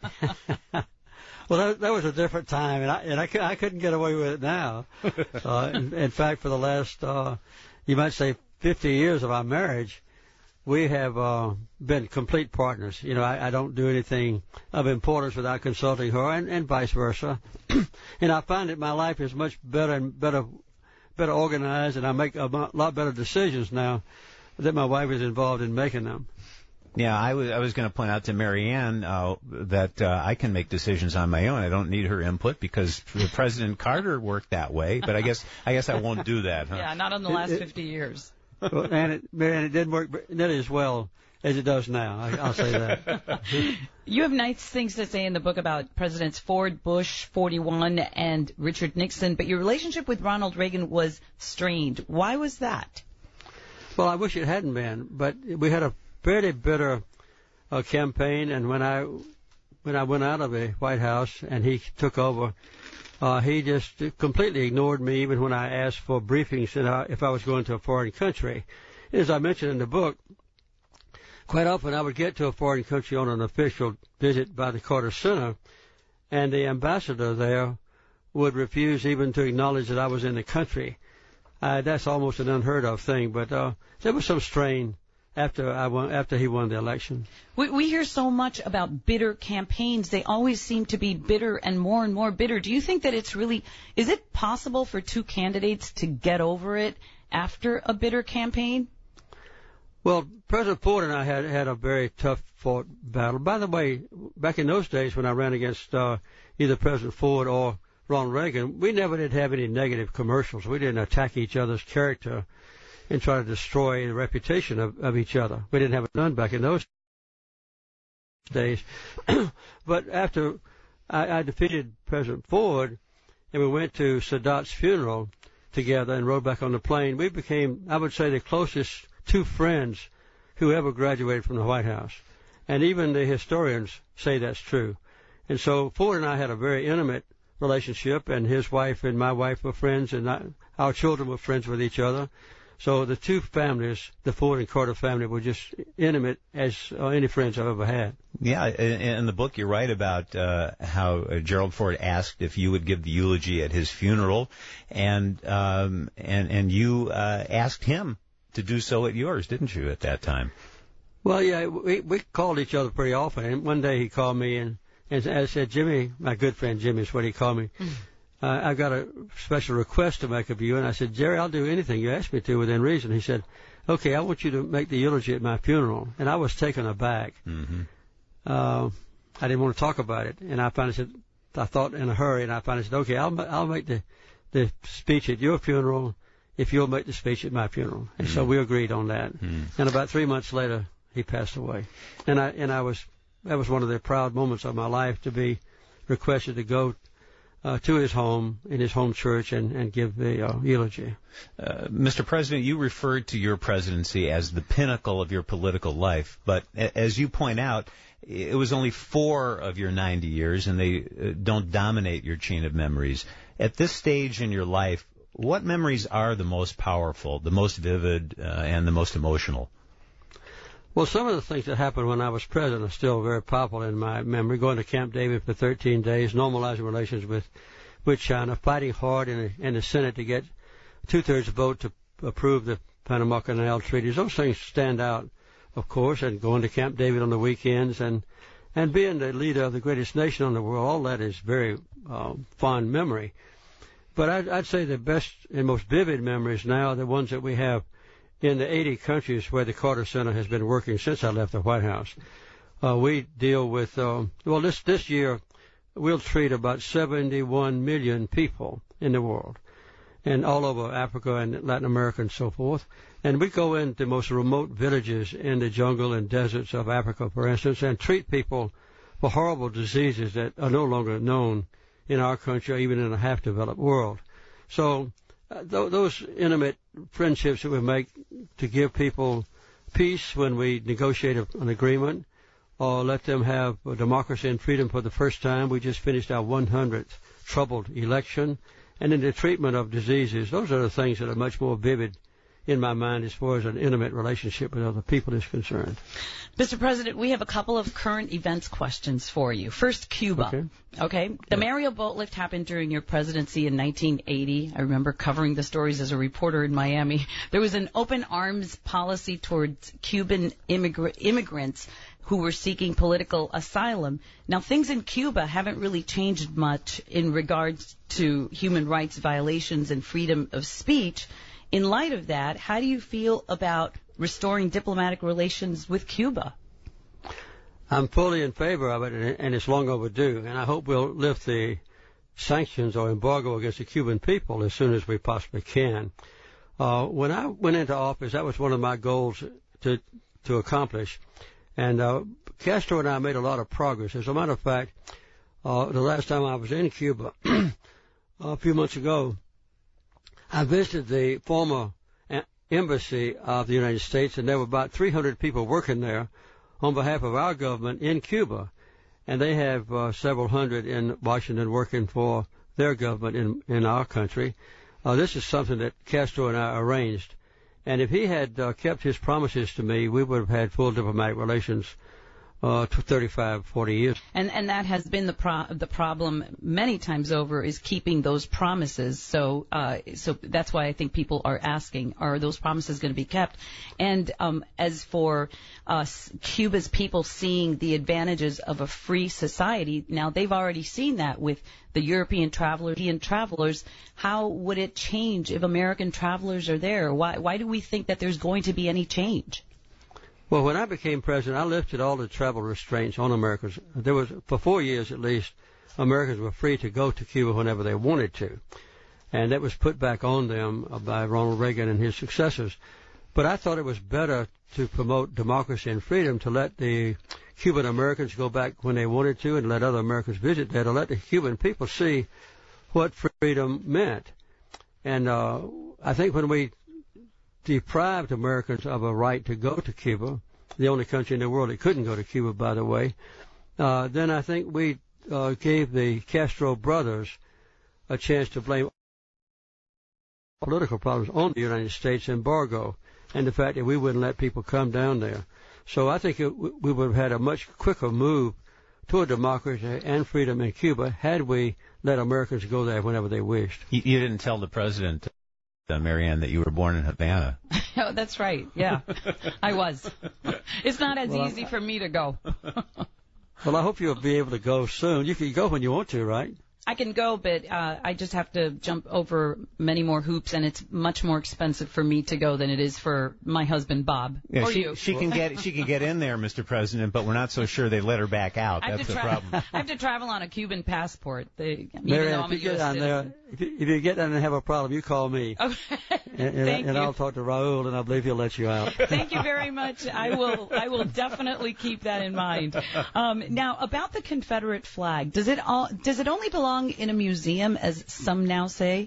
Well, that was a different time, and I couldn't get away with it now. In fact, for the last, you might say, 50 years of our marriage, we have been complete partners. You know, I don't do anything of importance without consulting her, and vice versa. And I find that my life is much better and better organized, and I make a lot better decisions now that my wife is involved in making them. Yeah, I was going to point out to Marianne that I can make decisions on my own. I don't need her input because President Carter worked that way. But I guess I won't do that. Huh? Yeah, not in the last 50 years. Marianne, it didn't work nearly as well as it does now. I'll say that. You have nice things to say in the book about Presidents Ford, Bush, 41, and Richard Nixon. But your relationship with Ronald Reagan was strained. Why was that? Well, I wish it hadn't been. But we had a very bitter campaign, and when I went out of the White House and he took over, he just completely ignored me even when I asked for briefings if I was going to a foreign country. As I mentioned in the book, quite often I would get to a foreign country on an official visit by the Carter Center, and the ambassador there would refuse even to acknowledge that I was in the country. That's almost an unheard of thing, but there was some strain after he won the election. We hear so much about bitter campaigns. They always seem to be bitter and more bitter. Do you think that is it possible for two candidates to get over it after a bitter campaign? Well, President Ford and I had a very tough fought battle. By the way, back in those days when I ran against either President Ford or Ronald Reagan, we never did have any negative commercials. We didn't attack each other's character and try to destroy the reputation of each other. We didn't have it done back in those days. But after I defeated President Ford, and we went to Sadat's funeral together and rode back on the plane, we became, I would say, the closest two friends who ever graduated from the White House. And even the historians say that's true. And so Ford and I had a very intimate relationship, and his wife and my wife were friends, and our children were friends with each other. So the two families, the Ford and Carter family, were just intimate as any friends I've ever had. Yeah, in the book you write about how Gerald Ford asked if you would give the eulogy at his funeral, and you asked him to do so at yours, didn't you, at that time? Well, yeah, we called each other pretty often. And one day he called me and I said, Jimmy, my good friend Jimmy is what he called me. I've got a special request to make of you. And I said, Jerry, I'll do anything you ask me to within reason. He said, okay, I want you to make the eulogy at my funeral. And I was taken aback. Mm-hmm. I didn't want to talk about it. And I finally said, I thought in a hurry, and I finally said, okay, I'll make the speech at your funeral if you'll make the speech at my funeral. And so we agreed on that. And about 3 months later, he passed away. And that was one of the proud moments of my life, to be requested to go to his home, in his home church, and give the eulogy. Mr. President, you referred to your presidency as the pinnacle of your political life, but as you point out, it was only 4 of your 90 years, and they don't dominate your chain of memories. At this stage in your life, what memories are the most powerful, the most vivid, and the most emotional? Well, some of the things that happened when I was president are still very powerful in my memory. Going to Camp David for 13 days, normalizing relations with China, fighting hard in the Senate to get 2/3 vote to approve the Panama Canal treaties. Those things stand out, of course, and going to Camp David on the weekends and being the leader of the greatest nation in the world, all that is very fond memory. But I'd say the best and most vivid memories now are the ones that we have in the 80 countries where the Carter Center has been working since I left the White House. We deal with, this year we'll treat about 71 million people in the world, and all over Africa and Latin America and so forth. And we go into the most remote villages in the jungle and deserts of Africa, for instance, and treat people for horrible diseases that are no longer known in our country or even in a half-developed world. So those intimate friendships that we make to give people peace when we negotiate an agreement, or let them have democracy and freedom for the first time. We just finished our 100th troubled election. And in the treatment of diseases, those are the things that are much more vivid in my mind as far as an intimate relationship with other people is concerned. Mr. President, we have a couple of current events questions for you. First, Cuba. Okay. The Mario boat lift happened during your presidency in 1980. I remember covering the stories as a reporter in Miami. There was an open arms policy towards Cuban immigrants who were seeking political asylum. Now, things in Cuba haven't really changed much in regards to human rights violations and freedom of speech. In light of that, how do you feel about restoring diplomatic relations with Cuba? I'm fully in favor of it, and it's long overdue. And I hope we'll lift the sanctions or embargo against the Cuban people as soon as we possibly can. When I went into office, that was one of my goals to accomplish. And Castro and I made a lot of progress. As a matter of fact, the last time I was in Cuba, a few months ago, I visited the former embassy of the United States, and there were about 300 people working there on behalf of our government in Cuba. And they have several hundred in Washington working for their government in our country. This is something that Castro and I arranged. And if he had kept his promises to me, we would have had full diplomatic relations to 35, 40 years. And that has been the problem many times over, is keeping those promises. So that's why I think people are asking, are those promises going to be kept? And as for Cuba's people seeing the advantages of a free society, now they've already seen that with the European travelers. How would it change if American travelers are there? Why do we think that there's going to be any change? Well, when I became president, I lifted all the travel restraints on Americans. There was, for 4 years at least, Americans were free to go to Cuba whenever they wanted to. And that was put back on them by Ronald Reagan and his successors. But I thought it was better to promote democracy and freedom, to let the Cuban Americans go back when they wanted to and let other Americans visit there, to let the Cuban people see what freedom meant. And I think when we deprived Americans of a right to go to Cuba, the only country in the world that couldn't go to Cuba, by the way, then I think we gave the Castro brothers a chance to blame political problems on the United States embargo and the fact that we wouldn't let people come down there. So I think we would have had a much quicker move toward democracy and freedom in Cuba had we let Americans go there whenever they wished. You didn't tell the president, Marianne, that you were born in Havana. Oh, that's right. Yeah, I was. It's not as easy for me to go. Well, I hope you'll be able to go soon. You can go when you want to, right? I can go, but I just have to jump over many more hoops, and it's much more expensive for me to go than it is for my husband Bob Yeah, or you. She can get in there, Mr. President, but we're not so sure they let her back out. That's the problem. I have to travel on a Cuban passport. Mary, if you get down there, if you get down there and have a problem, you call me. Okay. and I'll talk to Raul, and I believe he'll let you out. Thank you very much. I will definitely keep that in mind. Now, about the Confederate flag, does it only belong in a museum, as some now say?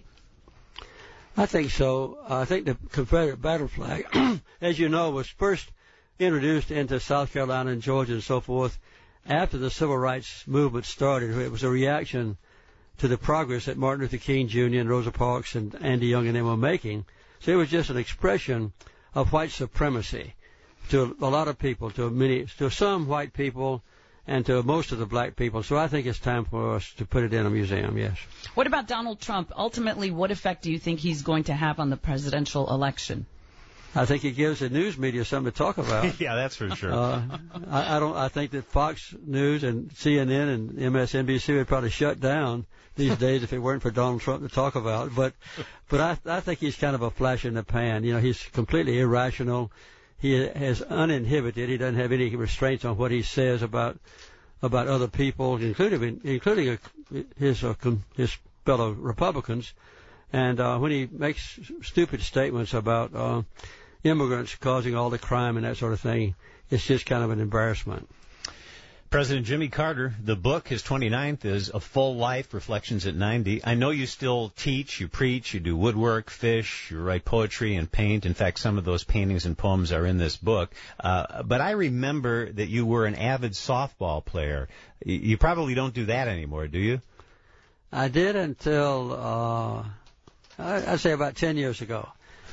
I think so. I think the Confederate battle flag, as you know, was first introduced into South Carolina and Georgia and so forth after the Civil Rights Movement started. It was a reaction to the progress that Martin Luther King Jr. and Rosa Parks and Andy Young and them were making. So it was just an expression of white supremacy to a lot of people, to some white people, and to most of the black people. So I think it's time for us to put it in a museum, yes. What about Donald Trump? Ultimately, what effect do you think he's going to have on the presidential election? I think he gives the news media something to talk about. Yeah, that's for sure. I think that Fox News and CNN and MSNBC would probably shut down these days if it weren't for Donald Trump to talk about. But I think he's kind of a flash in the pan. You know, he's completely irrational. He is uninhibited. He doesn't have any restraints on what he says about other people, including his fellow Republicans. And when he makes stupid statements about immigrants causing all the crime and that sort of thing, it's just kind of an embarrassment. President Jimmy Carter, the book, his 29th, is A Full Life, Reflections at 90. I know you still teach, you preach, you do woodwork, fish, you write poetry and paint. In fact, some of those paintings and poems are in this book. But I remember that you were an avid softball player. You probably don't do that anymore, do you? I did until, I'd say about 10 years ago.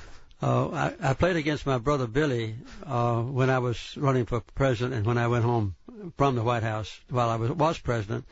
I played against my brother Billy when I was running for president and when I went home from the White House while I was president.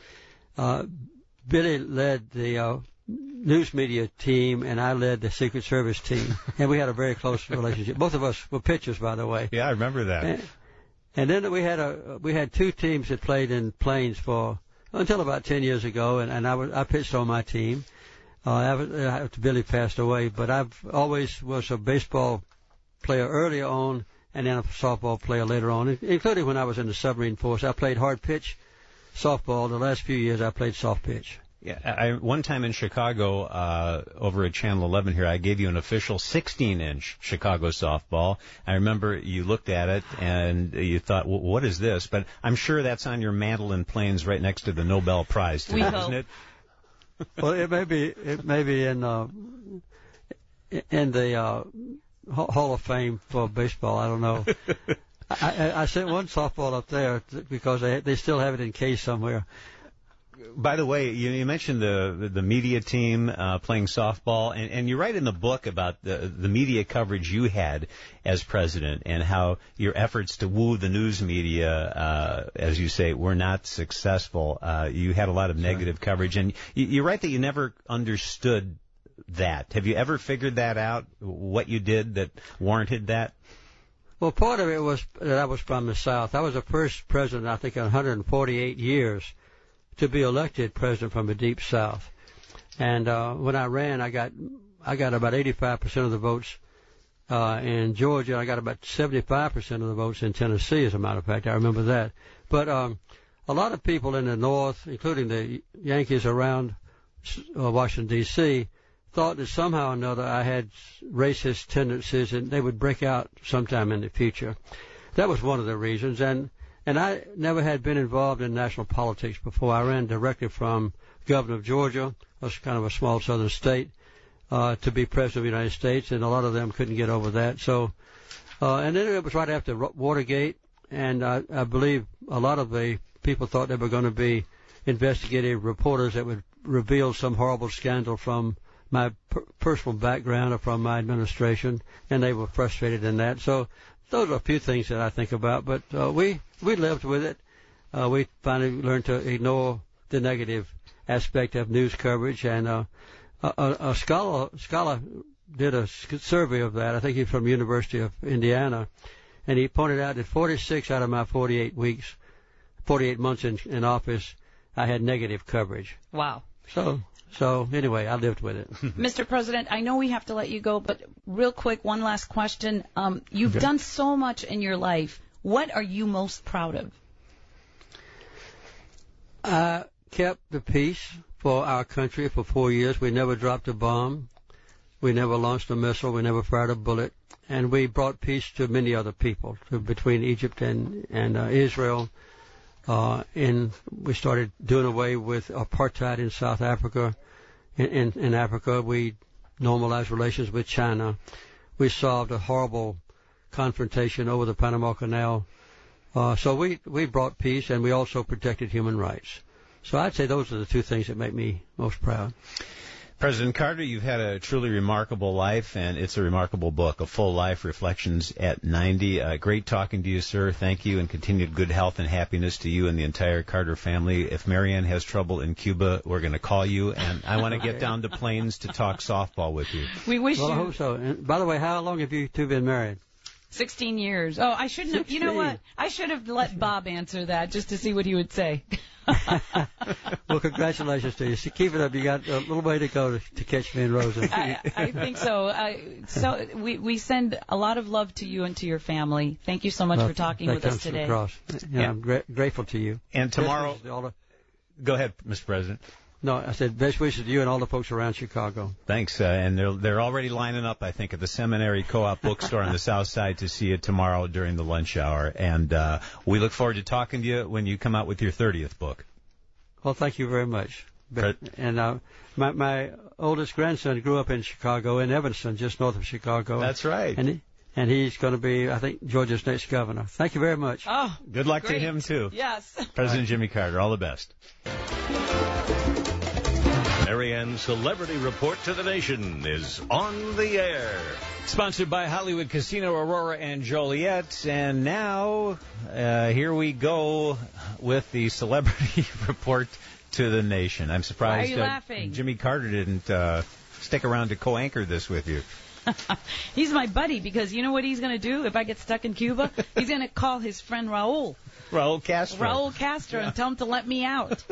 Billy led the news media team and I led the Secret Service team, and we had a very close relationship. Both of us were pitchers, by the way. Yeah, I remember that. And then we had two teams that played in Plains until about 10 years ago, and I pitched on my team. After Billy passed away, but I've always was a baseball player earlier on and then a softball player later on, including when I was in the submarine force. I played hard pitch softball. The last few years I played soft pitch. Yeah, one time in Chicago, over at Channel 11 here, I gave you an official 16-inch Chicago softball. I remember you looked at it and you thought, well, what is this? But I'm sure that's on your mantle in Plains right next to the Nobel Prize, too, isn't it? Well, it may be in the Hall of Fame for baseball. I don't know. I sent one softball up there because they still have it in case somewhere. By the way, you mentioned the media team playing softball, and you write in the book about the media coverage you had as president and how your efforts to woo the news media, as you say, were not successful. You had a lot of negative coverage, and you write that you never understood that. Have you ever figured that out, what you did that warranted that? Well, part of it was that I was from the South. I was the first president, I think, in 148 years to be elected president from the Deep South. And when I ran, I got about 85% of the votes in Georgia. I got about 75% of the votes in Tennessee, as a matter of fact. I remember that. But a lot of people in the North, including the Yankees around Washington, D.C., thought that somehow or another I had racist tendencies and they would break out sometime in the future. That was one of the reasons. And I never had been involved in national politics before. I ran directly from governor of Georgia, was kind of a small southern state, to be president of the United States, and a lot of them couldn't get over that. So, and then it was right after Watergate, and I believe a lot of the people thought they were going to be investigative reporters that would reveal some horrible scandal from my personal background or from my administration, and they were frustrated in that. So those are a few things that I think about, but we lived with it. We finally learned to ignore the negative aspect of news coverage, and a scholar did a survey of that. I think he's from the University of Indiana, and he pointed out that 46 out of my 48 months in office, I had negative coverage. Wow. So anyway, I lived with it. Mr. President, I know we have to let you go, but real quick, one last question. You've done so much in your life. What are you most proud of? I kept the peace for our country for 4 years. We never dropped a bomb. We never launched a missile. We never fired a bullet. And we brought peace to many other people, between Egypt and Israel. And we started doing away with apartheid in South Africa. In Africa, we normalized relations with China. We solved a horrible confrontation over the Panama Canal. So we brought peace, and we also protected human rights. So I'd say those are the two things that make me most proud. President Carter, you've had a truly remarkable life, and it's a remarkable book, A Full Life, Reflections at 90. Great talking to you, sir. Thank you, and continued good health and happiness to you and the entire Carter family. If Marianne has trouble in Cuba, we're going to call you, and I want to get down to Plains to talk softball with you. We wish you... Well, I hope so. And by the way, how long have you two been married? 16 years. Oh, I shouldn't have. You know what? I should have let Bob answer that just to see what he would say. Well, congratulations to you. So keep it up. You got a little way to go to catch me in Rosa. I think so. So we send a lot of love to you and to your family. Thank you so much for talking with us today. Yeah, I'm grateful to you. And tomorrow... Go ahead, Mr. President. No, I said best wishes to you and all the folks around Chicago. Thanks. And they're already lining up, I think, at the Seminary Co-op bookstore on the South Side to see you tomorrow during the lunch hour. And we look forward to talking to you when you come out with your 30th book. Well, thank you very much. And my oldest grandson grew up in Chicago, in Evanston, just north of Chicago. That's right. And he's going to be, I think, Georgia's next governor. Thank you very much. Oh, good luck great. to him, too. Yes. President Jimmy Carter, all the best. Marianne's Celebrity Report to the Nation is on the air. Sponsored by Hollywood Casino Aurora and Joliet. And now, here we go with the Celebrity Report to the Nation. I'm surprised Why are you laughing? Jimmy Carter didn't stick around to co-anchor this with you. He's my buddy because you know what he's going to do if I get stuck in Cuba? He's going to call his friend Raul Castro and tell him to let me out.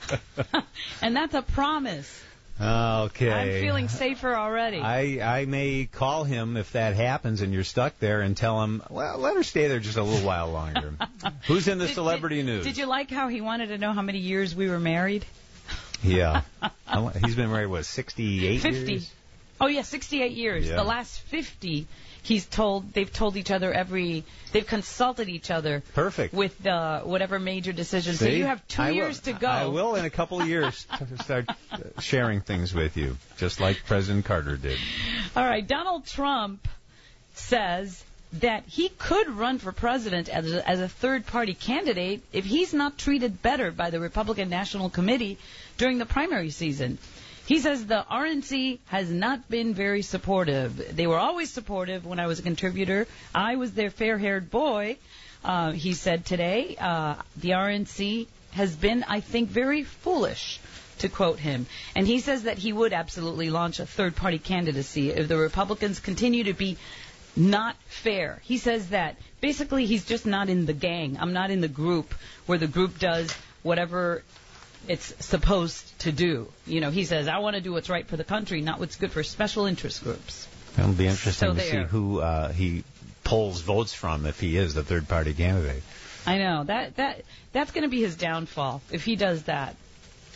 And that's a promise. Okay. I'm feeling safer already. I may call him if that happens and you're stuck there and tell him, well, let her stay there just a little while longer. Who's in the celebrity news? Did you like how he wanted to know how many years we were married? Yeah. He's been married, 68 50. years? Oh, yeah, 68 years. Yeah. The last 50, they've told each other they've consulted each other. Perfect. With whatever major decision. See? So you have 2 years to go. I will in a couple of years start sharing things with you, just like President Carter did. All right, Donald Trump says that he could run for president as a third-party candidate if he's not treated better by the Republican National Committee during the primary season. He says the RNC has not been very supportive. They were always supportive when I was a contributor. I was their fair-haired boy. He said today the RNC has been, I think, very foolish, to quote him. And he says that he would absolutely launch a third-party candidacy if the Republicans continue to be not fair. He says that basically he's just not in the gang. I'm not in the group where the group does whatever it's supposed to do. You know, he says, I want to do what's right for the country, not what's good for special interest groups. It'll be interesting to see who he polls votes from if he is the third-party candidate. I know. That's going to be his downfall if he does that.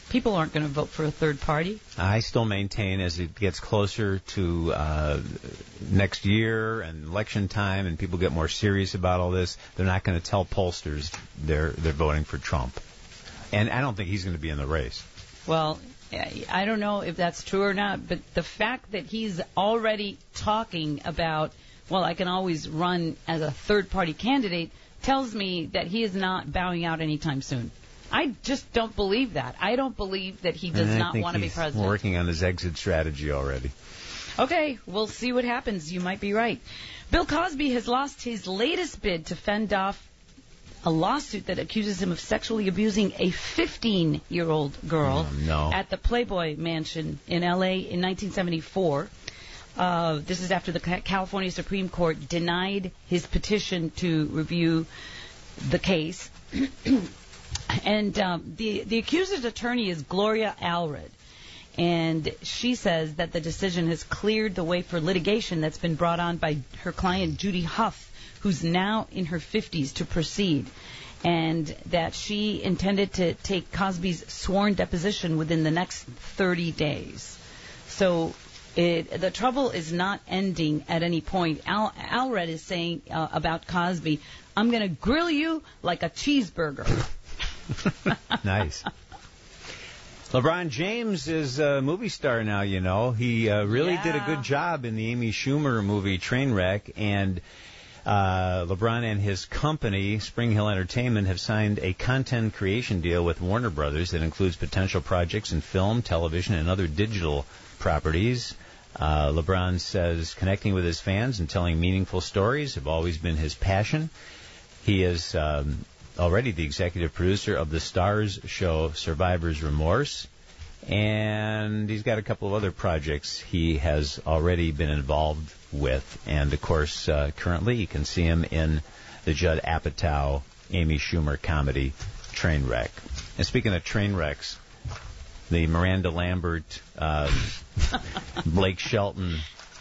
People aren't going to vote for a third party. I still maintain as it gets closer to next year and election time and people get more serious about all this, they're not going to tell pollsters they're voting for Trump. And I don't think he's going to be in the race. Well, I don't know if that's true or not, but the fact that he's already talking about, well, I can always run as a third-party candidate, tells me that he is not bowing out anytime soon. I just don't believe that. I don't believe that he does not want to be president. He's working on his exit strategy already. Okay, we'll see what happens. You might be right. Bill Cosby has lost his latest bid to fend off a lawsuit that accuses him of sexually abusing a 15-year-old girl at the Playboy Mansion in L.A. in 1974. This is after the California Supreme Court denied his petition to review the case. And the accuser's attorney is Gloria Allred. And she says that the decision has cleared the way for litigation that's been brought on by her client, Judy Huff, who's now in her 50s, to proceed. And that she intended to take Cosby's sworn deposition within the next 30 days. So the trouble is not ending at any point. Allred is saying about Cosby, I'm going to grill you like a cheeseburger. Nice. LeBron James is a movie star now, you know. He really did a good job in the Amy Schumer movie Trainwreck, and LeBron and his company, Spring Hill Entertainment, have signed a content creation deal with Warner Brothers that includes potential projects in film, television, and other digital properties. LeBron says connecting with his fans and telling meaningful stories have always been his passion. He is already the executive producer of the Starz show Survivor's Remorse, and he's got a couple of other projects he has already been involved with. And, of course, currently you can see him in the Judd Apatow, Amy Schumer comedy Trainwreck. And speaking of train wrecks, the Miranda Lambert, Blake Shelton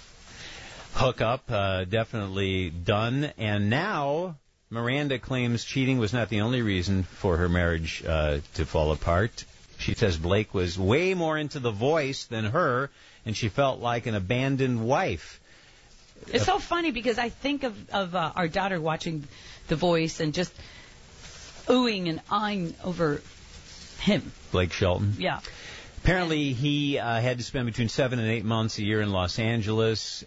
hookup definitely done. And now Miranda claims cheating was not the only reason for her marriage to fall apart. She says Blake was way more into The Voice than her, and she felt like an abandoned wife. It's so funny because I think of our daughter watching The Voice and just oohing and ahhing over him. Blake Shelton? Yeah. Apparently, he had to spend between 7 and 8 months a year in Los Angeles,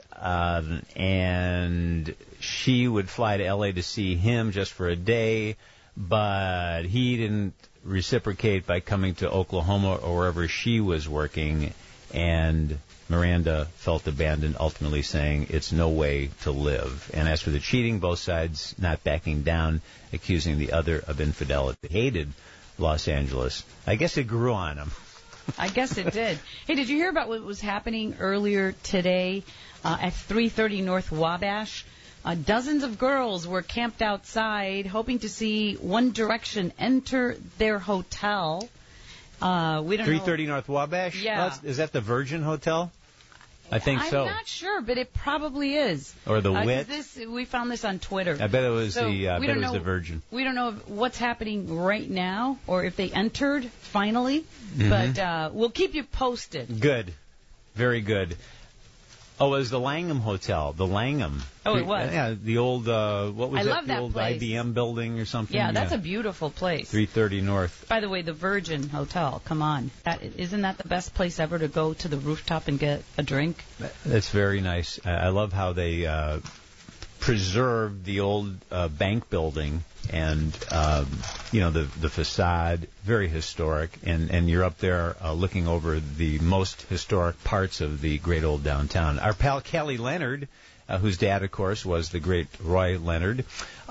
and she would fly to L.A. to see him just for a day, but he didn't reciprocate by coming to Oklahoma or wherever she was working, and Miranda felt abandoned, ultimately saying it's no way to live. And as for the cheating, both sides not backing down, accusing the other of infidelity. Hated Los Angeles. I guess it grew on him. I guess it did. Hey, did you hear about what was happening earlier today at 330 North Wabash? Dozens of girls were camped outside hoping to see One Direction enter their hotel. We don't 330 North Wabash? Yeah. Is that the Virgin Hotel? I think so. I'm not sure, but it probably is. Or the Wit? We found this on Twitter. I bet it was the Virgin. We don't know what's happening right now or if they entered finally, but we'll keep you posted. Good. Very good. Oh, it was the Langham Hotel. The Langham. Oh, it was? Yeah, the old, what was that? The old place. IBM building or something? Yeah, that's a beautiful place. 330 North. By the way, the Virgin Hotel, come on. Isn't that the best place ever to go to the rooftop and get a drink? That's very nice. I love how they preserved the old bank building and, the facade, very historic. And you're up there looking over the most historic parts of the great old downtown. Our pal Kelly Leonard, whose dad, of course, was the great Roy Leonard,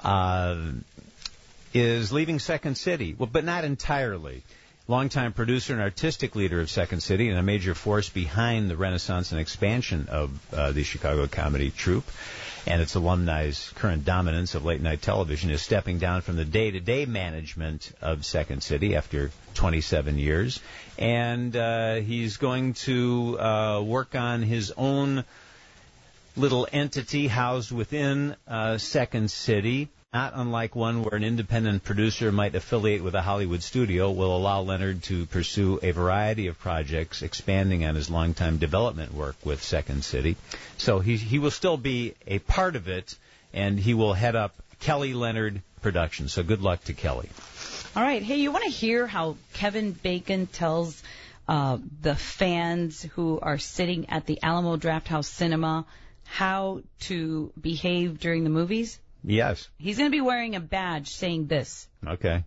is leaving Second City. Well, but not entirely. Longtime producer and artistic leader of Second City and a major force behind the renaissance and expansion of the Chicago comedy troupe and its alumni's current dominance of late-night television, is stepping down from the day-to-day management of Second City after 27 years. And he's going to work on his own little entity housed within Second City. not unlike one where an independent producer might affiliate with a Hollywood studio, will allow Leonard to pursue a variety of projects, expanding on his longtime development work with Second City. So he will still be a part of it, and he will head up Kelly Leonard Productions. So good luck to Kelly. All right. Hey, you want to hear how Kevin Bacon tells the fans who are sitting at the Alamo Drafthouse Cinema how to behave during the movies? Yes. He's going to be wearing a badge saying this. Okay.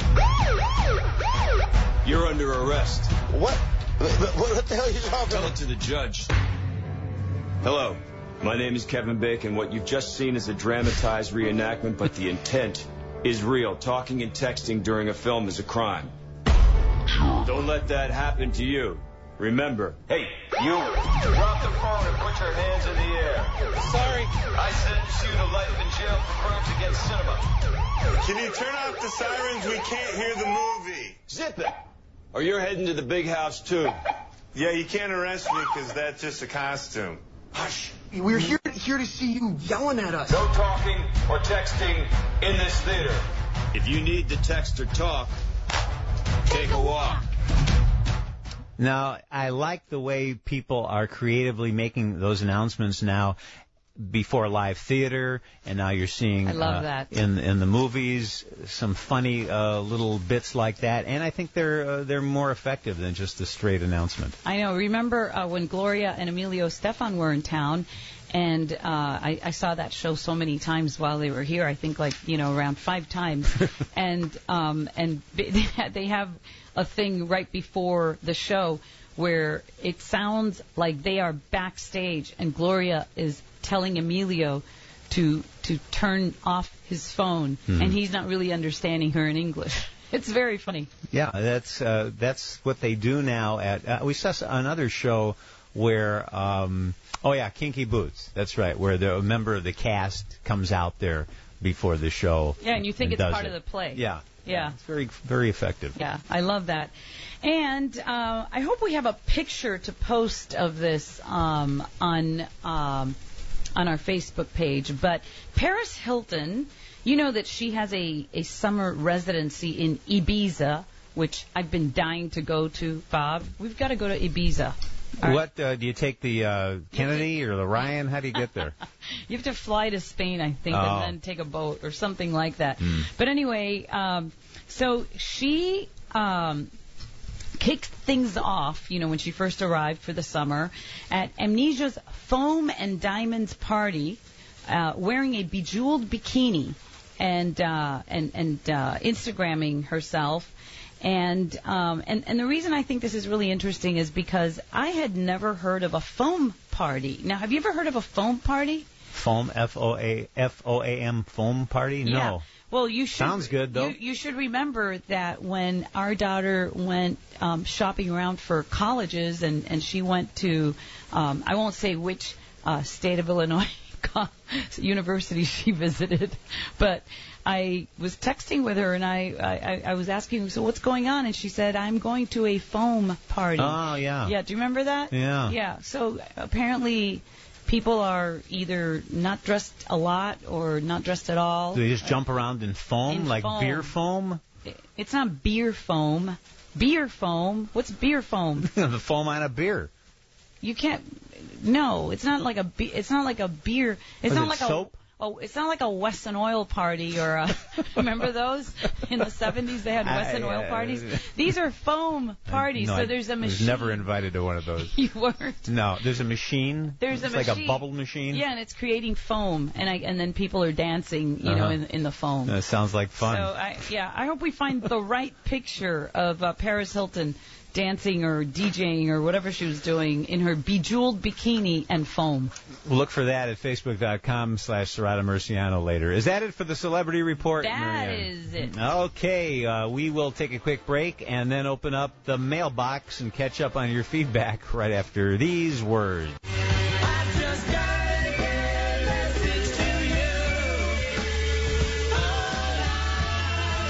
You're under arrest. What? What the hell are you talking about? Tell it to the judge. Hello. My name is Kevin Bacon. What you've just seen is a dramatized reenactment, but the intent is real. Talking and texting during a film is a crime. Don't let that happen to you. Remember. Hey, you. Drop the phone and put your hands in the air. Sorry. I sentence you to life in jail for crimes against cinema. Can you turn off the sirens? We can't hear the movie. Zip it. Or you're heading to the big house, too. Yeah, you can't arrest me because that's just a costume. Hush. We're here to see you yelling at us. No talking or texting in this theater. If you need to text or talk, take a walk. Now, I like the way people are creatively making those announcements now before live theater, and now you're seeing I love that. in the movies some funny little bits like that, and I think they're more effective than just a straight announcement. I know. Remember when Gloria and Emilio Estefan were in town, and I saw that show so many times while they were here. I think around 5 times, and they have a thing right before the show where it sounds like they are backstage, and Gloria is telling Emilio to turn off his phone, and he's not really understanding her in English. It's very funny. Yeah, that's what they do now. We saw another show where Kinky Boots. That's right, where a member of the cast comes out there before the show. Yeah, and you think it's part of the play. Yeah. Yeah. It's very, very effective. Yeah, I love that. And I hope we have a picture to post of this on our Facebook page. But Paris Hilton, you know that she has a summer residency in Ibiza, which I've been dying to go to, Bob. We've got to go to Ibiza. What, do you take the Kennedy or the Ryan? How do you get there? You have to fly to Spain, I think, and then take a boat or something like that. But anyway, so she kicked things off, when she first arrived for the summer at Amnesia's Foam and Diamonds party, wearing a bejeweled bikini and Instagramming herself. And the reason I think this is really interesting is because I had never heard of a foam party. Now, have you ever heard of a foam party? Foam, F-O-A-M, foam party? No. Yeah. Well, you should. Sounds good, though. You should remember that when our daughter went shopping around for colleges, and she went to, I won't say which state of Illinois university she visited, but I was texting with her, and I was asking her, so what's going on? And she said, I'm going to a foam party. Oh, yeah. Yeah, do you remember that? Yeah. Yeah, so apparently people are either not dressed a lot or not dressed at all. Do they just jump around in foam, beer foam? It's not beer foam. Beer foam? What's beer foam? The foam on a beer. You can't. No, it's not like a. It's not like a beer. It's not like soap? It's not like a Wesson Oil party or a. Remember those in the 70s? They had Wesson Oil parties. These are foam parties. No, so there's a machine. I was never invited to one of those. You weren't. No, there's a machine. There's a machine. It's like a bubble machine. Yeah, and it's creating foam, and then people are dancing, in the foam. That sounds like fun. So I hope we find the right picture of Paris Hilton dancing or DJing or whatever she was doing in her bejeweled bikini and foam. We'll look for that at Facebook.com/Serrata Murciano later. Is that it for the Celebrity Report? That is it. Okay, we will take a quick break and then open up the mailbox and catch up on your feedback right after these words.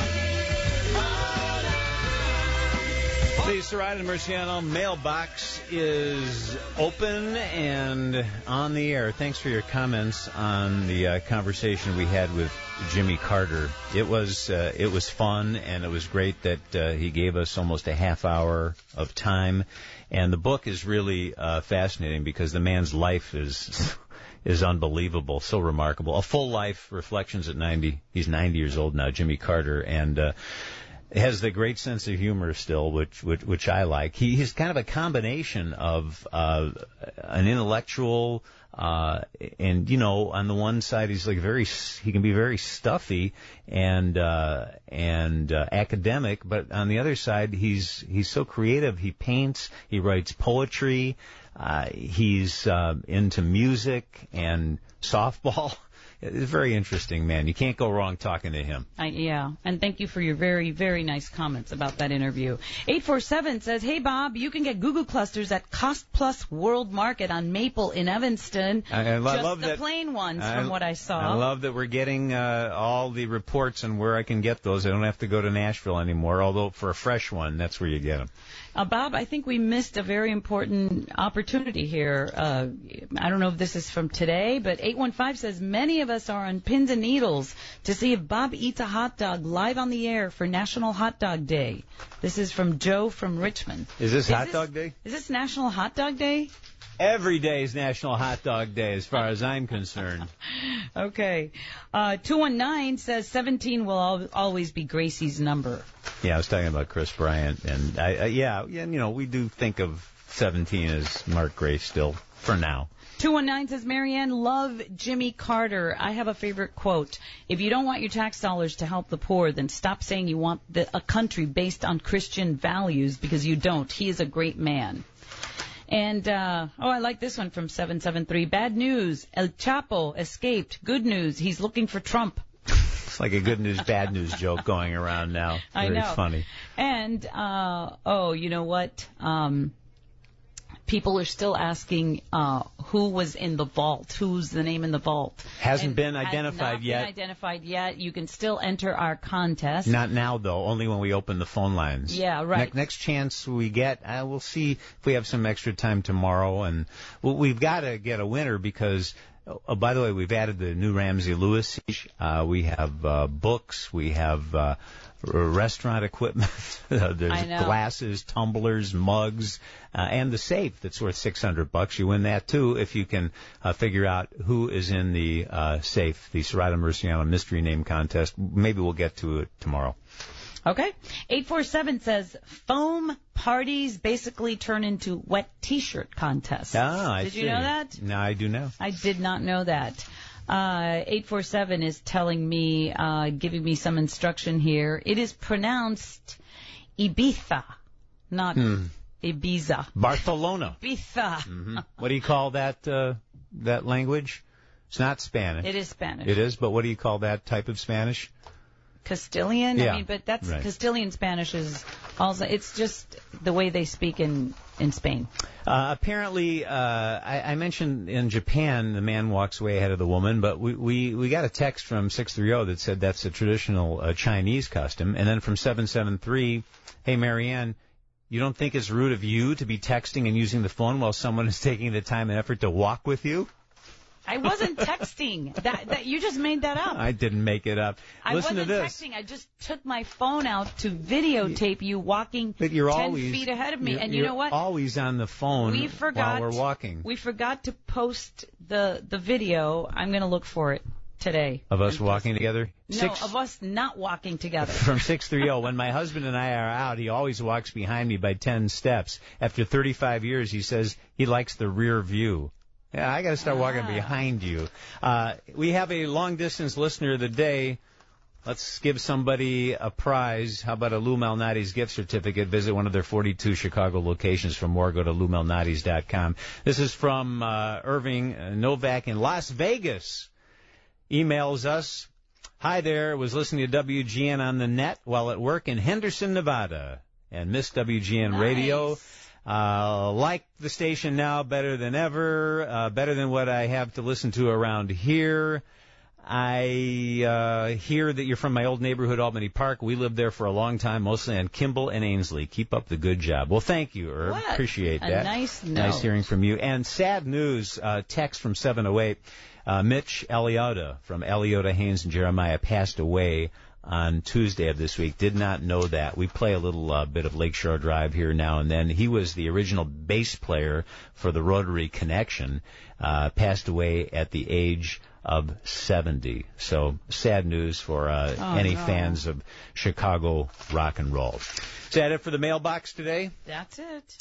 The Serrata Murciano mailbox is open and on the air. Thanks for your comments on the conversation we had with Jimmy Carter. It was fun, and it was great that he gave us almost a half hour of time. And the book is really fascinating because the man's life is unbelievable, so remarkable. A full life, reflections at 90. He's 90 years old now, Jimmy Carter, and has the great sense of humor still, which I like. He's kind of a combination of an intellectual and, you know, on the one side he's like he can be very stuffy and academic, but on the other side he's so creative. He paints, he writes poetry, he's into music and softball. It's a very interesting man. You can't go wrong talking to him. Yeah, and thank you for your very, very nice comments about that interview. 847 says, hey, Bob, you can get Google clusters at Cost Plus World Market on Maple in Evanston. I love the that, plain ones from what I saw. I love that we're getting all the reports on where I can get those. I don't have to go to Nashville anymore, although for a fresh one, that's where you get them. Bob, I think we missed a very important opportunity here. I don't know if this is from today, but 815 says, many of us are on pins and needles to see if Bob eats a hot dog live on the air for National Hot Dog Day. This is from Joe from Richmond. Is this Hot Dog Day? Is this National Hot Dog Day? Every day is National Hot Dog Day as far as I'm concerned. Okay. 219 says 17 will always be Gracie's number. Yeah, I was talking about Chris Bryant, and you know, we do think of 17 as Mark Grace still for now. 219 says, Marianne, love Jimmy Carter. I have a favorite quote. If you don't want your tax dollars to help the poor, then stop saying you want a country based on Christian values, because you don't. He is a great man. And, I like this one from 773. Bad news. El Chapo escaped. Good news. He's looking for Trump. It's like a good news, bad news joke going around now. I know. Very funny. And, you know what? People are still asking who was in the vault, who's the name in the vault. Hasn't been identified yet. Hasn't been identified yet. You can still enter our contest. Not now, though. Only when we open the phone lines. Yeah, right. Next chance we get, we'll see if we have some extra time tomorrow. And we've got to get a winner because, by the way, we've added the new Ramsey Lewis. We have books. We have restaurant equipment. There's glasses, tumblers, mugs, and the safe that's worth $600. You win that too if you can figure out who is in the safe. The Serrata Murciano mystery name contest. Maybe we'll get to it tomorrow. Okay. 847 says foam parties basically turn into wet T-shirt contests. Did you know that? No, I do know. I did not know that. 847 is telling me, giving me some instruction here. It is pronounced Ibiza, not Ibiza. Barcelona. Ibiza. Mm-hmm. What do you call that language? It's not Spanish. It is Spanish. It is, but what do you call that type of Spanish? Castilian? Yeah. I mean, but that's right. Castilian Spanish is also, it's just the way they speak in Spain. Apparently, I mentioned in Japan the man walks away ahead of the woman, but we got a text from 630 that said that's a traditional Chinese custom. And then from 773, hey, Marianne, you don't think it's rude of you to be texting and using the phone while someone is taking the time and effort to walk with you? I wasn't texting. That you just made that up. I didn't make it up. Listen to this. I wasn't texting. I just took my phone out to videotape you walking 10 feet ahead of me. And you know what? You're always on the phone while we're walking. We forgot to post the video. I'm going to look for it today. Of us walking together? No, of us not walking together. From 630, when my husband and I are out, he always walks behind me by 10 steps. After 35 years, he says he likes the rear view. Yeah, I got to start walking behind you. We have a long-distance listener of the day. Let's give somebody a prize. How about a Lou Malnati's gift certificate? Visit one of their 42 Chicago locations. For more, go to LouMalnati's.com. This is from Irving Novak in Las Vegas. Emails us. Hi there. Was listening to WGN on the net while at work in Henderson, Nevada, and missed WGN radio. Like the station now better than ever, better than what I have to listen to around here. I hear that you're from my old neighborhood, Albany Park. We lived there for a long time, mostly on Kimball and Ainsley. Keep up the good job. Well, thank you, Herb. What? Appreciate that. A nice note. Nice hearing from you. And sad news, text from 708. Mitch Eliota from Eliota, Haynes, and Jeremiah passed away on Tuesday of this week. Did not know that. We play a little bit of Lakeshore Drive here now and then. He was the original bass player for the Rotary Connection. Passed away at the age of 70. So sad news for any fans of Chicago rock and roll. Is that it for the mailbox today? That's it.